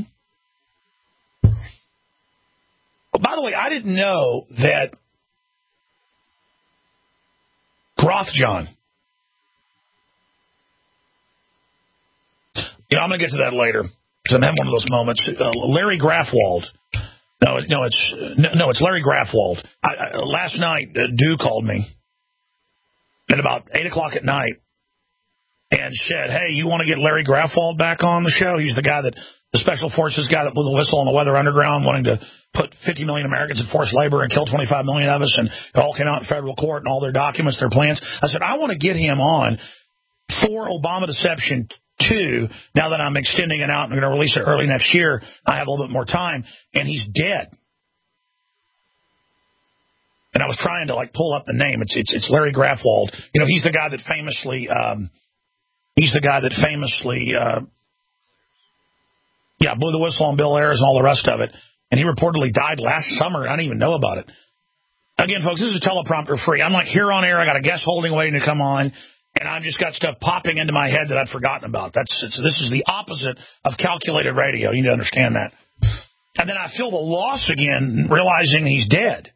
Oh, by the way, I didn't know that Grothjohn, you know, I'm going to get to that later because I'm having one of those moments. Uh, Larry Grafwald. No, no, it's no, no it's Larry Grafwald. I, I, last night, uh, Dew called me at about eight o'clock at night and said, hey, you want to get Larry Grafwald back on the show? He's the guy that, the special forces guy that blew the whistle on the Weather Underground, wanting to put fifty million Americans in forced labor and kill twenty-five million of us, and it all came out in federal court and all their documents, their plans. I said, I want to get him on for Obama Deception two, now that I'm extending it out and I'm going to release it early next year. I have a little bit more time, and he's dead. And I was trying to, like, pull up the name. It's it's, it's Larry Grafwald. You know, he's the guy that famously, um, he's the guy that famously, uh, yeah, blew the whistle on Bill Ayers and all the rest of it. And he reportedly died last summer. I didn't even know about it. Again, folks, this is teleprompter free. I'm like here on air. I got a guest holding waiting to come on. And I've just got stuff popping into my head that I'd forgotten about. That's it's, this is the opposite of calculated radio. You need to understand that. And then I feel the loss again, realizing he's dead.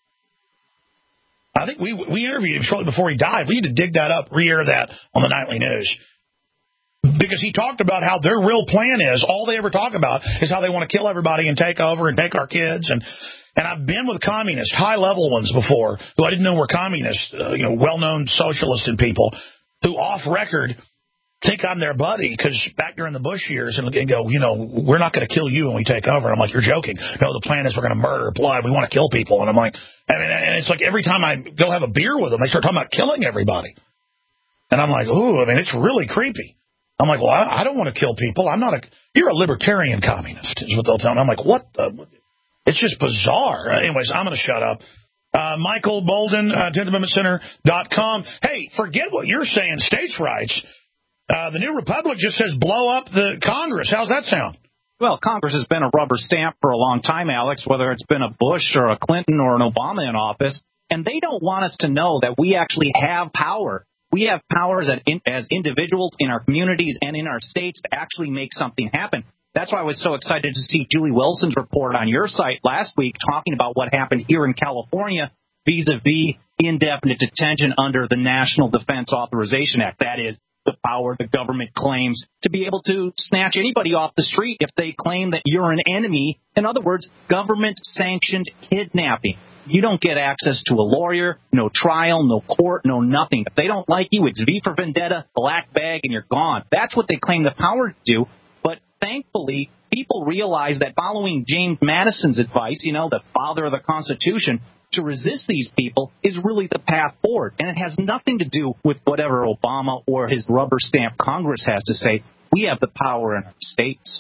I think we we interviewed him shortly before he died. We need to dig that up, re-air that on the nightly news. Because he talked about how their real plan is, all they ever talk about is how they want to kill everybody and take over and take our kids. And and I've been with communists, high-level ones before, who I didn't know were communists, uh, you know, well-known socialists and people, who off-record think I'm their buddy because back during the Bush years and, and go, you know, we're not going to kill you when we take over. And I'm like, you're joking. No, the plan is we're going to murder blood. We want to kill people. And I'm like, and, and it's like every time I go have a beer with them, they start talking about killing everybody. And I'm like, ooh, I mean, it's really creepy. I'm like, well, I, I don't want to kill people. I'm not a, you're a libertarian communist is what they'll tell me. I'm like, what the, it's just bizarre. Uh, anyways, I'm going to shut up. Uh, Michael Bolden, uh, tenth amendment center dot com. Hey, forget what you're saying, states' rights. Uh, the New Republic just says blow up the Congress. How's that sound? Well, Congress has been a rubber stamp for a long time, Alex, whether it's been a Bush or a Clinton or an Obama in office. And they don't want us to know that we actually have power. We have powers as, in, as individuals in our communities and in our states to actually make something happen. That's why I was so excited to see Julie Wilson's report on your site last week talking about what happened here in California vis-a-vis indefinite detention under the National Defense Authorization Act. That is the power the government claims to be able to snatch anybody off the street if they claim that you're an enemy. In other words, government-sanctioned kidnapping. You don't get access to a lawyer, no trial, no court, no nothing. If they don't like you, it's V for Vendetta, black bag, and you're gone. That's what they claim the power to do. But thankfully, people realize that following James Madison's advice, you know, the father of the Constitution, to resist these people is really the path forward. And it has nothing to do with whatever Obama or his rubber stamp Congress has to say. We have the power in our states.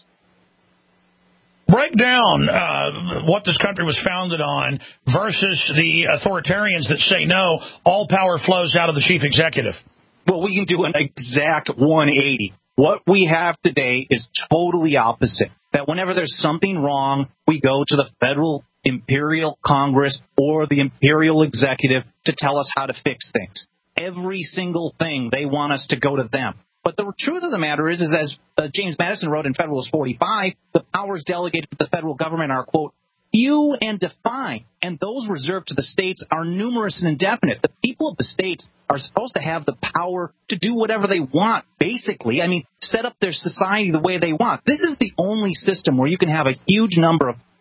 Break down uh, what this country was founded on versus the authoritarians that say, no, all power flows out of the chief executive. Well, we can do an exact one eighty. What we have today is totally opposite. That whenever there's something wrong, we go to the federal imperial Congress or the imperial executive to tell us how to fix things. Every single thing, they want us to go to them. But the truth of the matter is, is as uh, James Madison wrote in Federalist forty-five, the powers delegated to the federal government are, quote, few and defined, and those reserved to the states are numerous and indefinite. The people of the states are supposed to have the power to do whatever they want, basically. I mean, set up their society the way they want. This is the only system where you can have a huge number of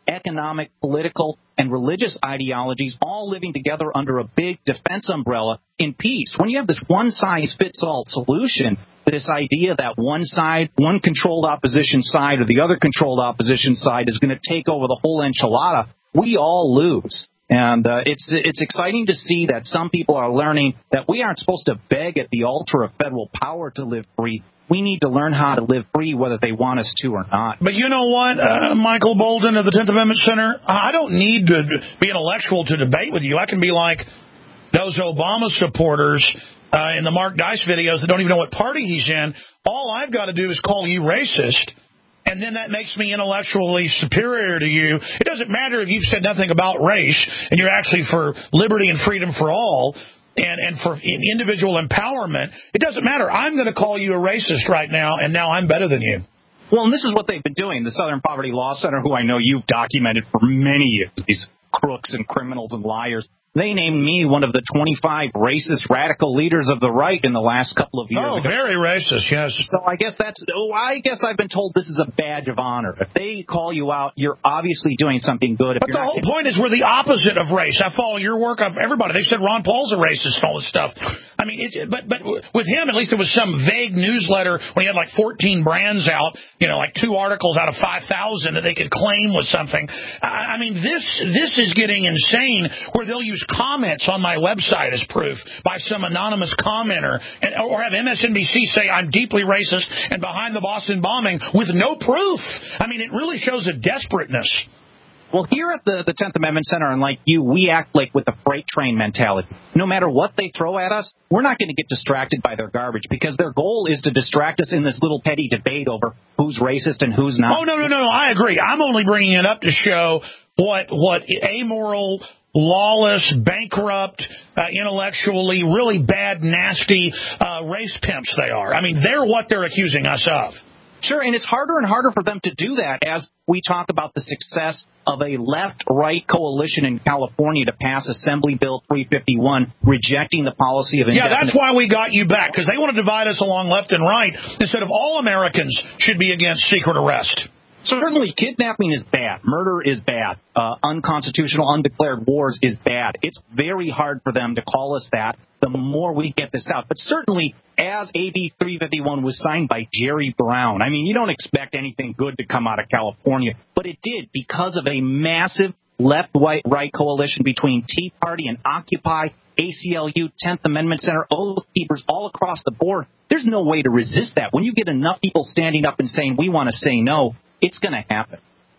economic, political, and religious ideologies all living together under a big defense umbrella in peace. When you have this one-size-fits-all solution, this idea that one side, one controlled opposition side or the other controlled opposition side is going to take over the whole enchilada, we all lose. And uh, it's it's exciting to see that some people are learning that we aren't supposed to beg at the altar of federal power to live free. We need to learn how to live free whether they want us to or not. But you know what, uh, Michael Bolden of the tenth Amendment Center, I don't need to be intellectual to debate with you. I can be like those Obama supporters uh, in the Mark Dice videos that don't even know what party he's in. All I've got to do is call you racist, and then that makes me intellectually superior to you. It doesn't matter if you've said nothing about race and you're actually for liberty and freedom for all and, and for individual empowerment. It doesn't matter. I'm going to call you a racist right now, and now I'm better than you. Well, and this is what they've been doing. The Southern Poverty Law Center, who I know you've documented for many years, these crooks and criminals and liars, they named me one of the twenty-five racist radical leaders of the right in the last couple of years oh, ago. very racist, yes. So I guess that's, oh, I guess I've been told this is a badge of honor. If they call you out, you're obviously doing something good. If but you're the not, whole point is we're the opposite of race. I follow your work. I've, everybody, they said Ron Paul's a racist and all this stuff. I mean, it, but but with him, at least there was some vague newsletter when he had like fourteen brands out, you know, like two articles out of five thousand that they could claim was something. I, I mean, this this is getting insane where they'll use comments on my website as proof by some anonymous commenter, and, or have M S N B C say I'm deeply racist and behind the Boston bombing with no proof. I mean, it really shows a desperateness. Well, here at the, the tenth Amendment Center, and like you, we act like with the freight train mentality. No matter what they throw at us, we're not going to get distracted by their garbage because their goal is to distract us in this little petty debate over who's racist and who's not. Oh, no, no, no, no. I agree. I'm only bringing it up to show what what amoral, lawless, bankrupt, uh, intellectually really bad, nasty uh, race pimps they are. I mean, they're what they're accusing us of. Sure, and it's harder and harder for them to do that as we talk about the success of a left-right coalition in California to pass Assembly Bill three fifty-one, rejecting the policy of indefinite... Yeah, that's why we got you back, because they want to divide us along left and right instead of all Americans should be against secret arrest. Certainly, kidnapping is bad. Murder is bad. Uh, unconstitutional, undeclared wars is bad. It's very hard for them to call us that the more we get this out. But certainly, as A B three fifty-one was signed by Jerry Brown, I mean, you don't expect anything good to come out of California. But it did because of a massive left-right coalition between Tea Party and Occupy, A C L U, tenth Amendment Center, Oath Keepers, all across the board. There's no way to resist that. When you get enough people standing up and saying, we want to say no, it's going to happen.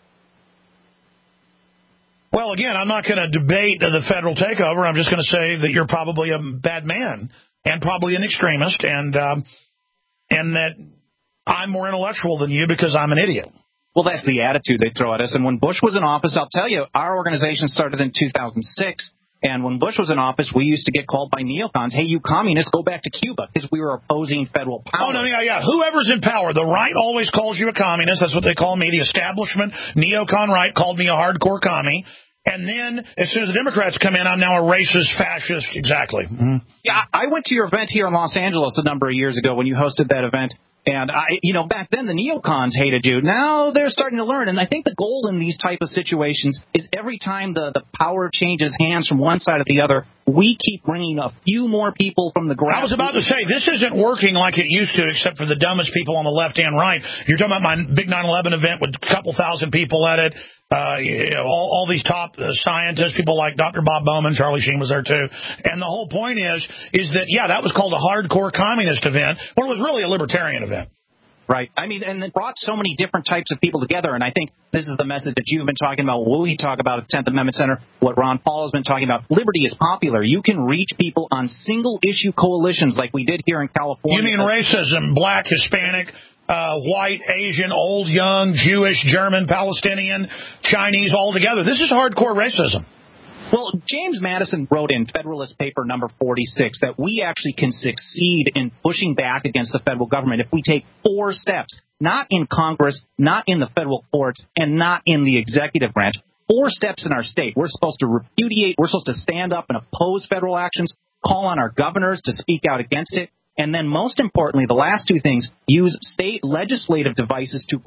Well, again, I'm not going to debate the federal takeover. I'm just going to say that you're probably a bad man and probably an extremist, and um, and that I'm more intellectual than you because I'm an idiot. Well, that's the attitude they throw at us. And when Bush was in office, I'll tell you, our organization started in two thousand six. And when Bush was in office, we used to get called by neocons, hey, you communists, go back to Cuba, because we were opposing federal power. Oh, no, yeah, yeah. Whoever's in power, the right always calls you a communist. That's what they call me. The establishment, neocon right, called me a hardcore commie. And then, as soon as the Democrats come in, I'm now a racist, fascist. Exactly. Mm-hmm. Yeah, I went to your event here in Los Angeles a number of years ago when you hosted that event. And, I, you know, back then the neocons hated you. Now they're starting to learn. And I think the goal in these type of situations is every time the, the power changes hands from one side to the other, we keep bringing a few more people from the ground. I was about to say, this isn't working like it used to, except for the dumbest people on the left and right. You're talking about my big nine eleven event with a couple thousand people at it. Uh, you know, all, all these top uh, scientists, people like Doctor Bob Bowman, Charlie Sheen was there too. And the whole point is, is that, yeah, that was called a hardcore communist event, but it was really a libertarian event. Right. I mean, and it brought so many different types of people together. And I think this is the message that you've been talking about, what we talk about at tenth Amendment Center, what Ron Paul has been talking about. Liberty is popular. You can reach people on single-issue coalitions like we did here in California. You mean racism, black, Hispanic, uh, white, Asian, old, young, Jewish, German, Palestinian, Chinese, all together. This is hardcore racism. Well, James Madison wrote in Federalist Paper number forty-six that we actually can succeed in pushing back against the federal government if we take four steps, not in Congress, not in the federal courts, and not in the executive branch. Four steps in our state. We're supposed to repudiate, we're supposed to stand up and oppose federal actions, call on our governors to speak out against it, and then most importantly, the last two things, use state legislative devices to, quote,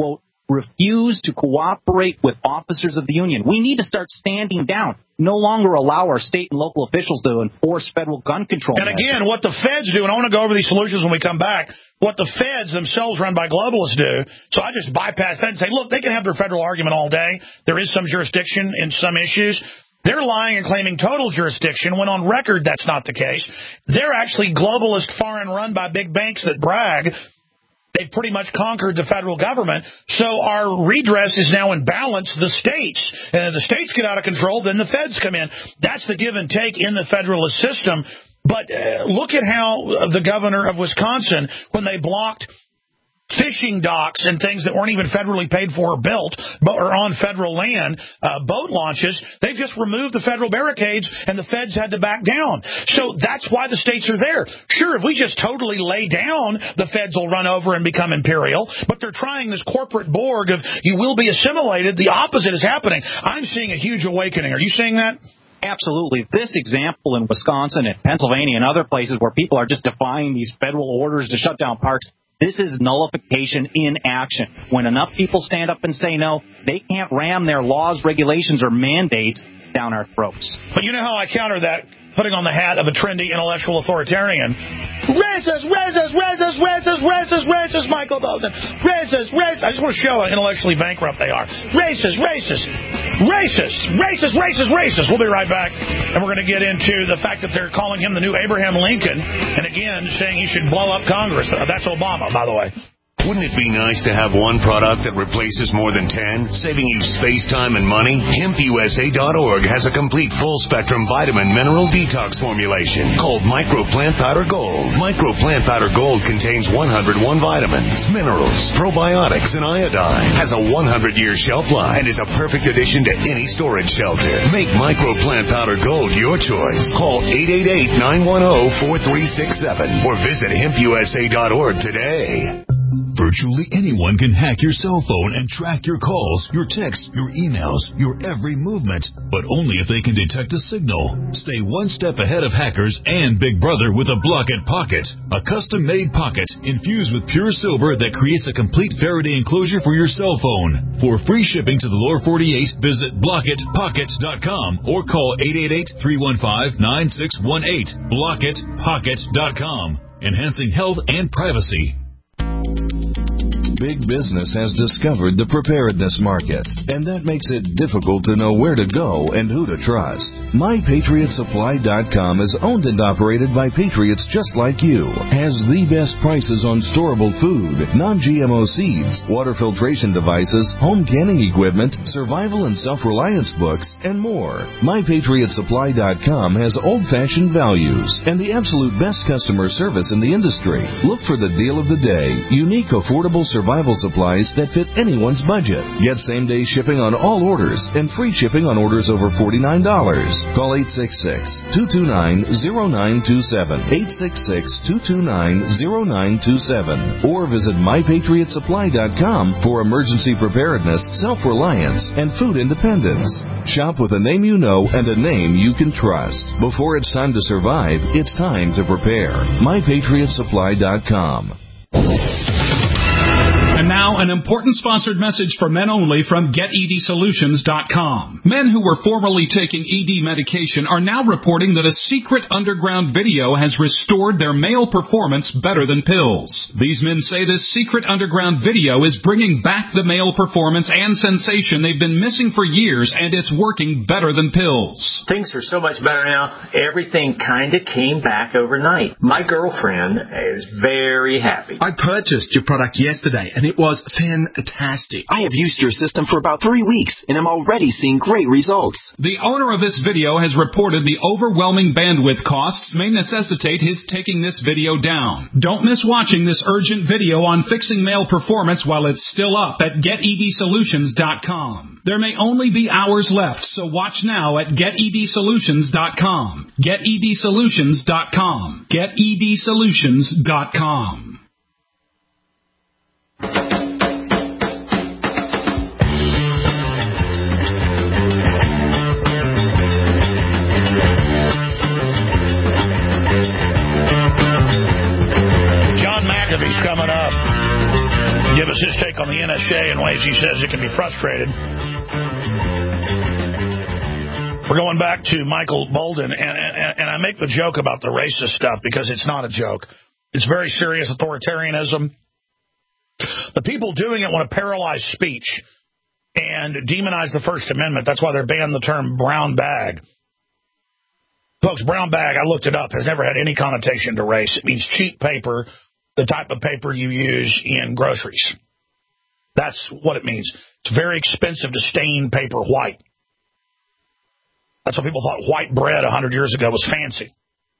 refuse to cooperate with officers of the union. We need to start standing down. No longer allow our state and local officials to enforce federal gun control. And again, what the feds do, and I want to go over these solutions when we come back, what the feds themselves run by globalists do, so I just bypass that and say, look, they can have their federal argument all day. There is some jurisdiction in some issues. They're lying and claiming total jurisdiction when on record that's not the case. They're actually globalist, foreign run by big banks that brag. They've pretty much conquered the federal government, so our redress is now in balance the states. And if the states get out of control, then the feds come in. That's the give and take in the federalist system. But uh, look at how the governor of Wisconsin, when they blocked fishing docks and things that weren't even federally paid for or built, but are on federal land, uh, boat launches, they've just removed the federal barricades, and the feds had to back down. So that's why the states are there. Sure, if we just totally lay down, the feds will run over and become imperial, but they're trying this corporate Borg of you will be assimilated. The opposite is happening. I'm seeing a huge awakening. Are you seeing that? Absolutely. This example in Wisconsin and Pennsylvania and other places where people are just defying these federal orders to shut down parks, this is nullification in action. When enough people stand up and say no, they can't ram their laws, regulations, or mandates down our throats. But you know how I counter that? Putting on the hat of a trendy intellectual authoritarian. Racist, racist, racist, racist, racist, racist, Michael Bolton. Racist, racist. I just want to show how intellectually bankrupt they are. Racist, racist, racist, racist, racist, racist. We'll be right back, and we're going to get into the fact that they're calling him the new Abraham Lincoln, and again, saying he should blow up Congress. That's Obama, by the way. Wouldn't it be nice to have one product that replaces more than ten, saving you space, time, and money? Hemp U S A dot org has a complete full-spectrum vitamin mineral detox formulation called Micro Plant Powder Gold. Micro Plant Powder Gold contains one hundred one vitamins, minerals, probiotics, and iodine. Has a one hundred year shelf life and is a perfect addition to any storage shelter. Make Micro Plant Powder Gold your choice. Call eight eight eight, nine one zero, four three six seven or visit hemp U S A dot org today. Virtually anyone can hack your cell phone and track your calls, your texts, your emails, your every movement, but only if they can detect a signal. Stay one step ahead of hackers and Big Brother with a Blockit Pocket, a custom-made pocket infused with pure silver that creates a complete Faraday enclosure for your cell phone. For free shipping to the lower forty-eight, visit blockit pocket dot com or call eight eight eight, three one five, nine six one eight. blockit pocket dot com, enhancing health and privacy. Big business has discovered the preparedness market, and that makes it difficult to know where to go and who to trust. my patriot supply dot com is owned and operated by patriots just like you, has the best prices on storable food, non-G M O seeds, water filtration devices, home canning equipment, survival and self-reliance books, and more. my patriot supply dot com has old-fashioned values and the absolute best customer service in the industry. Look for the deal of the day, unique, affordable survival supplies that fit anyone's budget. Get same-day shipping on all orders and free shipping on orders over forty-nine dollars. Call eight six six, two two nine, zero nine two seven, eight six six, two two nine, zero nine two seven, or visit my patriot supply dot com for emergency preparedness, self-reliance, and food independence. Shop with a name you know and a name you can trust. Before it's time to survive, it's time to prepare. my patriot supply dot com. And now, an important sponsored message for men only from get e d solutions dot com. Men who were formerly taking E D medication are now reporting that a secret underground video has restored their male performance better than pills. These men say this secret underground video is bringing back the male performance and sensation they've been missing for years, and it's working better than pills. Things are so much better now. Everything kind of came back overnight. My girlfriend is very happy. I purchased your product yesterday, and it was fantastic. I have used your system for about three weeks, and I'm already seeing great results. The owner of this video has reported the overwhelming bandwidth costs may necessitate his taking this video down. Don't miss watching this urgent video on fixing male performance while it's still up at get e d solutions dot com. There may only be hours left, so watch now at get e d solutions dot com. get e d solutions dot com. get e d solutions dot com. Coming up, give us Here's his take on the N S A in ways he says it can be frustrated. We're going back to Michael Boldin, and, and, and I make the joke about the racist stuff because it's not a joke. It's very serious authoritarianism. The people doing it want to paralyze speech and demonize the First Amendment. That's why they're banned the term brown bag. Folks, brown bag, I looked it up, has never had any connotation to race. It means cheap paper, the type of paper you use in groceries. That's what it means. It's very expensive to stain paper white. That's what people thought white bread one hundred years ago was fancy.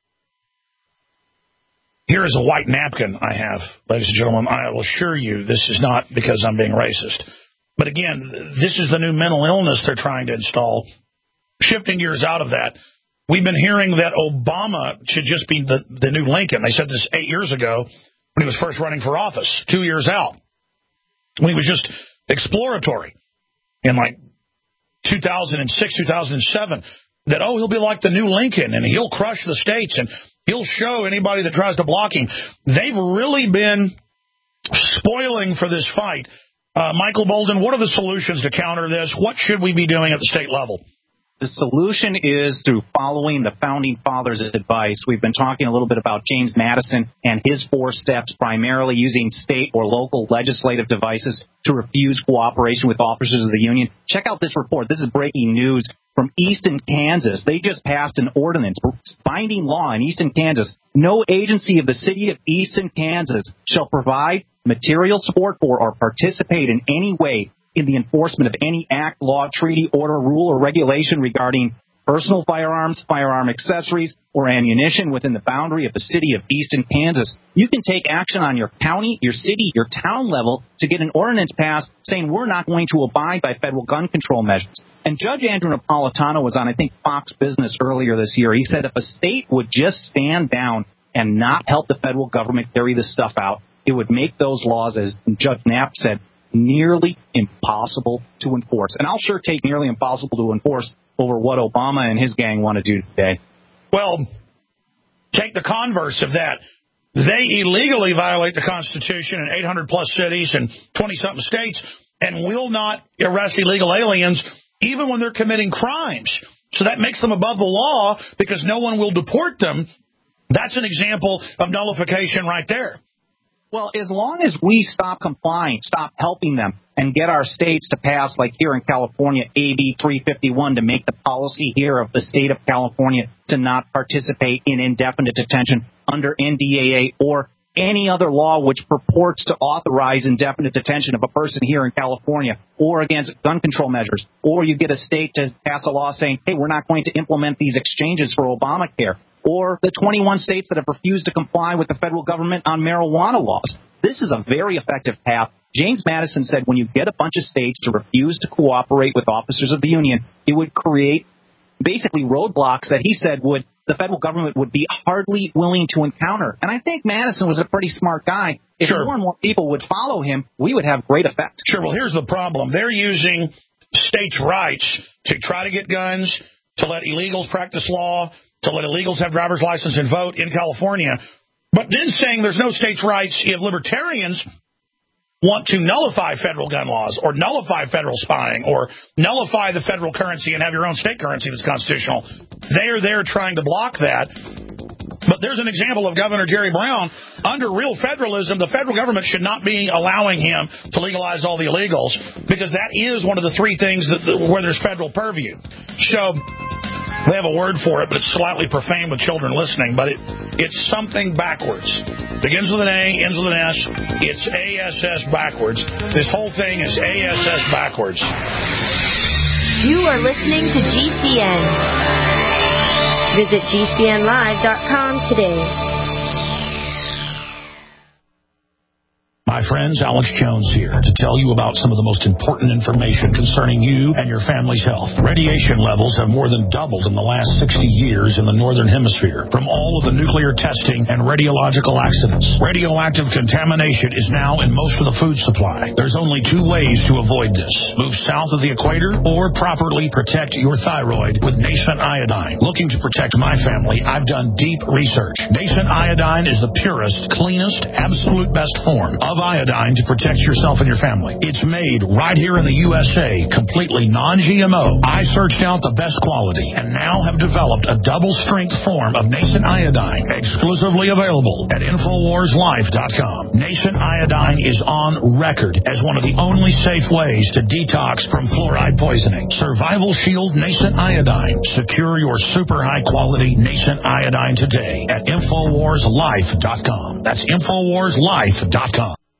Here is a white napkin I have, ladies and gentlemen. I will assure you this is not because I'm being racist. But again, this is the new mental illness they're trying to install. Shifting gears out of that, we've been hearing that Obama should just be the, the new Lincoln. They said this eight years ago when he was first running for office, two years out. When he was just exploratory in like two thousand six, two thousand seven, that, oh, he'll be like the new Lincoln, and he'll crush the states, and he'll show anybody that tries to block him. They've really been spoiling for this fight. Uh, Michael Boldin, what are the solutions to counter this? What should we be doing at the state level? The solution is through following the Founding Fathers' advice. We've been talking a little bit about James Madison and his four steps, primarily using state or local legislative devices to refuse cooperation with officers of the Union. Check out this report. This is breaking news from Easton, Kansas. They just passed an ordinance, binding law in Easton, Kansas. No agency of the city of Easton, Kansas shall provide material support for or participate in any way in the enforcement of any act, law, treaty, order, rule, or regulation regarding personal firearms, firearm accessories, or ammunition within the boundary of the city of Easton, Kansas. You can take action on your county, your city, your town level to get an ordinance passed saying we're not going to abide by federal gun control measures. And Judge Andrew Napolitano was on, I think, Fox Business earlier this year. He said if a state would just stand down and not help the federal government carry this stuff out, it would make those laws, as Judge Knapp said, nearly impossible to enforce. And I'll sure take nearly impossible to enforce over what Obama and his gang want to do today. Well, take the converse of that. They illegally violate the Constitution in eight hundred plus cities and twenty-something states and will not arrest illegal aliens even when they're committing crimes. So that makes them above the law because no one will deport them. That's an example of nullification right there. Well, as long as we stop complying, stop helping them, and get our states to pass, like here in California, A B three fifty-one, to make the policy here of the state of California to not participate in indefinite detention under N D A A or any other law which purports to authorize indefinite detention of a person here in California or against gun control measures, or you get a state to pass a law saying, hey, we're not going to implement these exchanges for Obamacare, or the twenty-one states that have refused to comply with the federal government on marijuana laws. This is a very effective path. James Madison said when you get a bunch of states to refuse to cooperate with officers of the Union, it would create basically roadblocks that he said would the federal government would be hardly willing to encounter. And I think Madison was a pretty smart guy. If sure. more and more people would follow him, we would have great effect. Sure. Well, here's the problem. They're using states' rights to try to get guns, to let illegals practice law, to let illegals have driver's license and vote in California, but then saying there's no states' rights if libertarians want to nullify federal gun laws or nullify federal spying or nullify the federal currency and have your own state currency that's constitutional. They're there trying to block that. But there's an example of Governor Jerry Brown. Under real federalism, the federal government should not be allowing him to legalize all the illegals because that is one of the three things that, where there's federal purview. So they have a word for it, but it's slightly profane with children listening. But it, it's something backwards. Begins with an A, ends with an S. It's A S S backwards. This whole thing is A S S backwards. You are listening to G C N. Visit G C N live dot com today. My friends, Alex Jones here to tell you about some of the most important information concerning you and your family's health. Radiation levels have more than doubled in the last sixty years in the Northern Hemisphere from all of the nuclear testing and radiological accidents. Radioactive contamination is now in most of the food supply. There's only two ways to avoid this. Move south of the equator or properly protect your thyroid with Nascent Iodine. Looking to protect my family, I've done deep research. Nascent Iodine is the purest, cleanest, absolute best form of iodine to protect yourself and your family. It's made right here in the U S A, completely non G M O. I searched out the best quality and now have developed a double-strength form of Nascent Iodine, exclusively available at Infowars Life dot com. Nascent Iodine is on record as one of the only safe ways to detox from fluoride poisoning. Survival Shield Nascent Iodine. Secure your super high-quality Nascent Iodine today at Infowars Life dot com. That's Infowars Life dot com.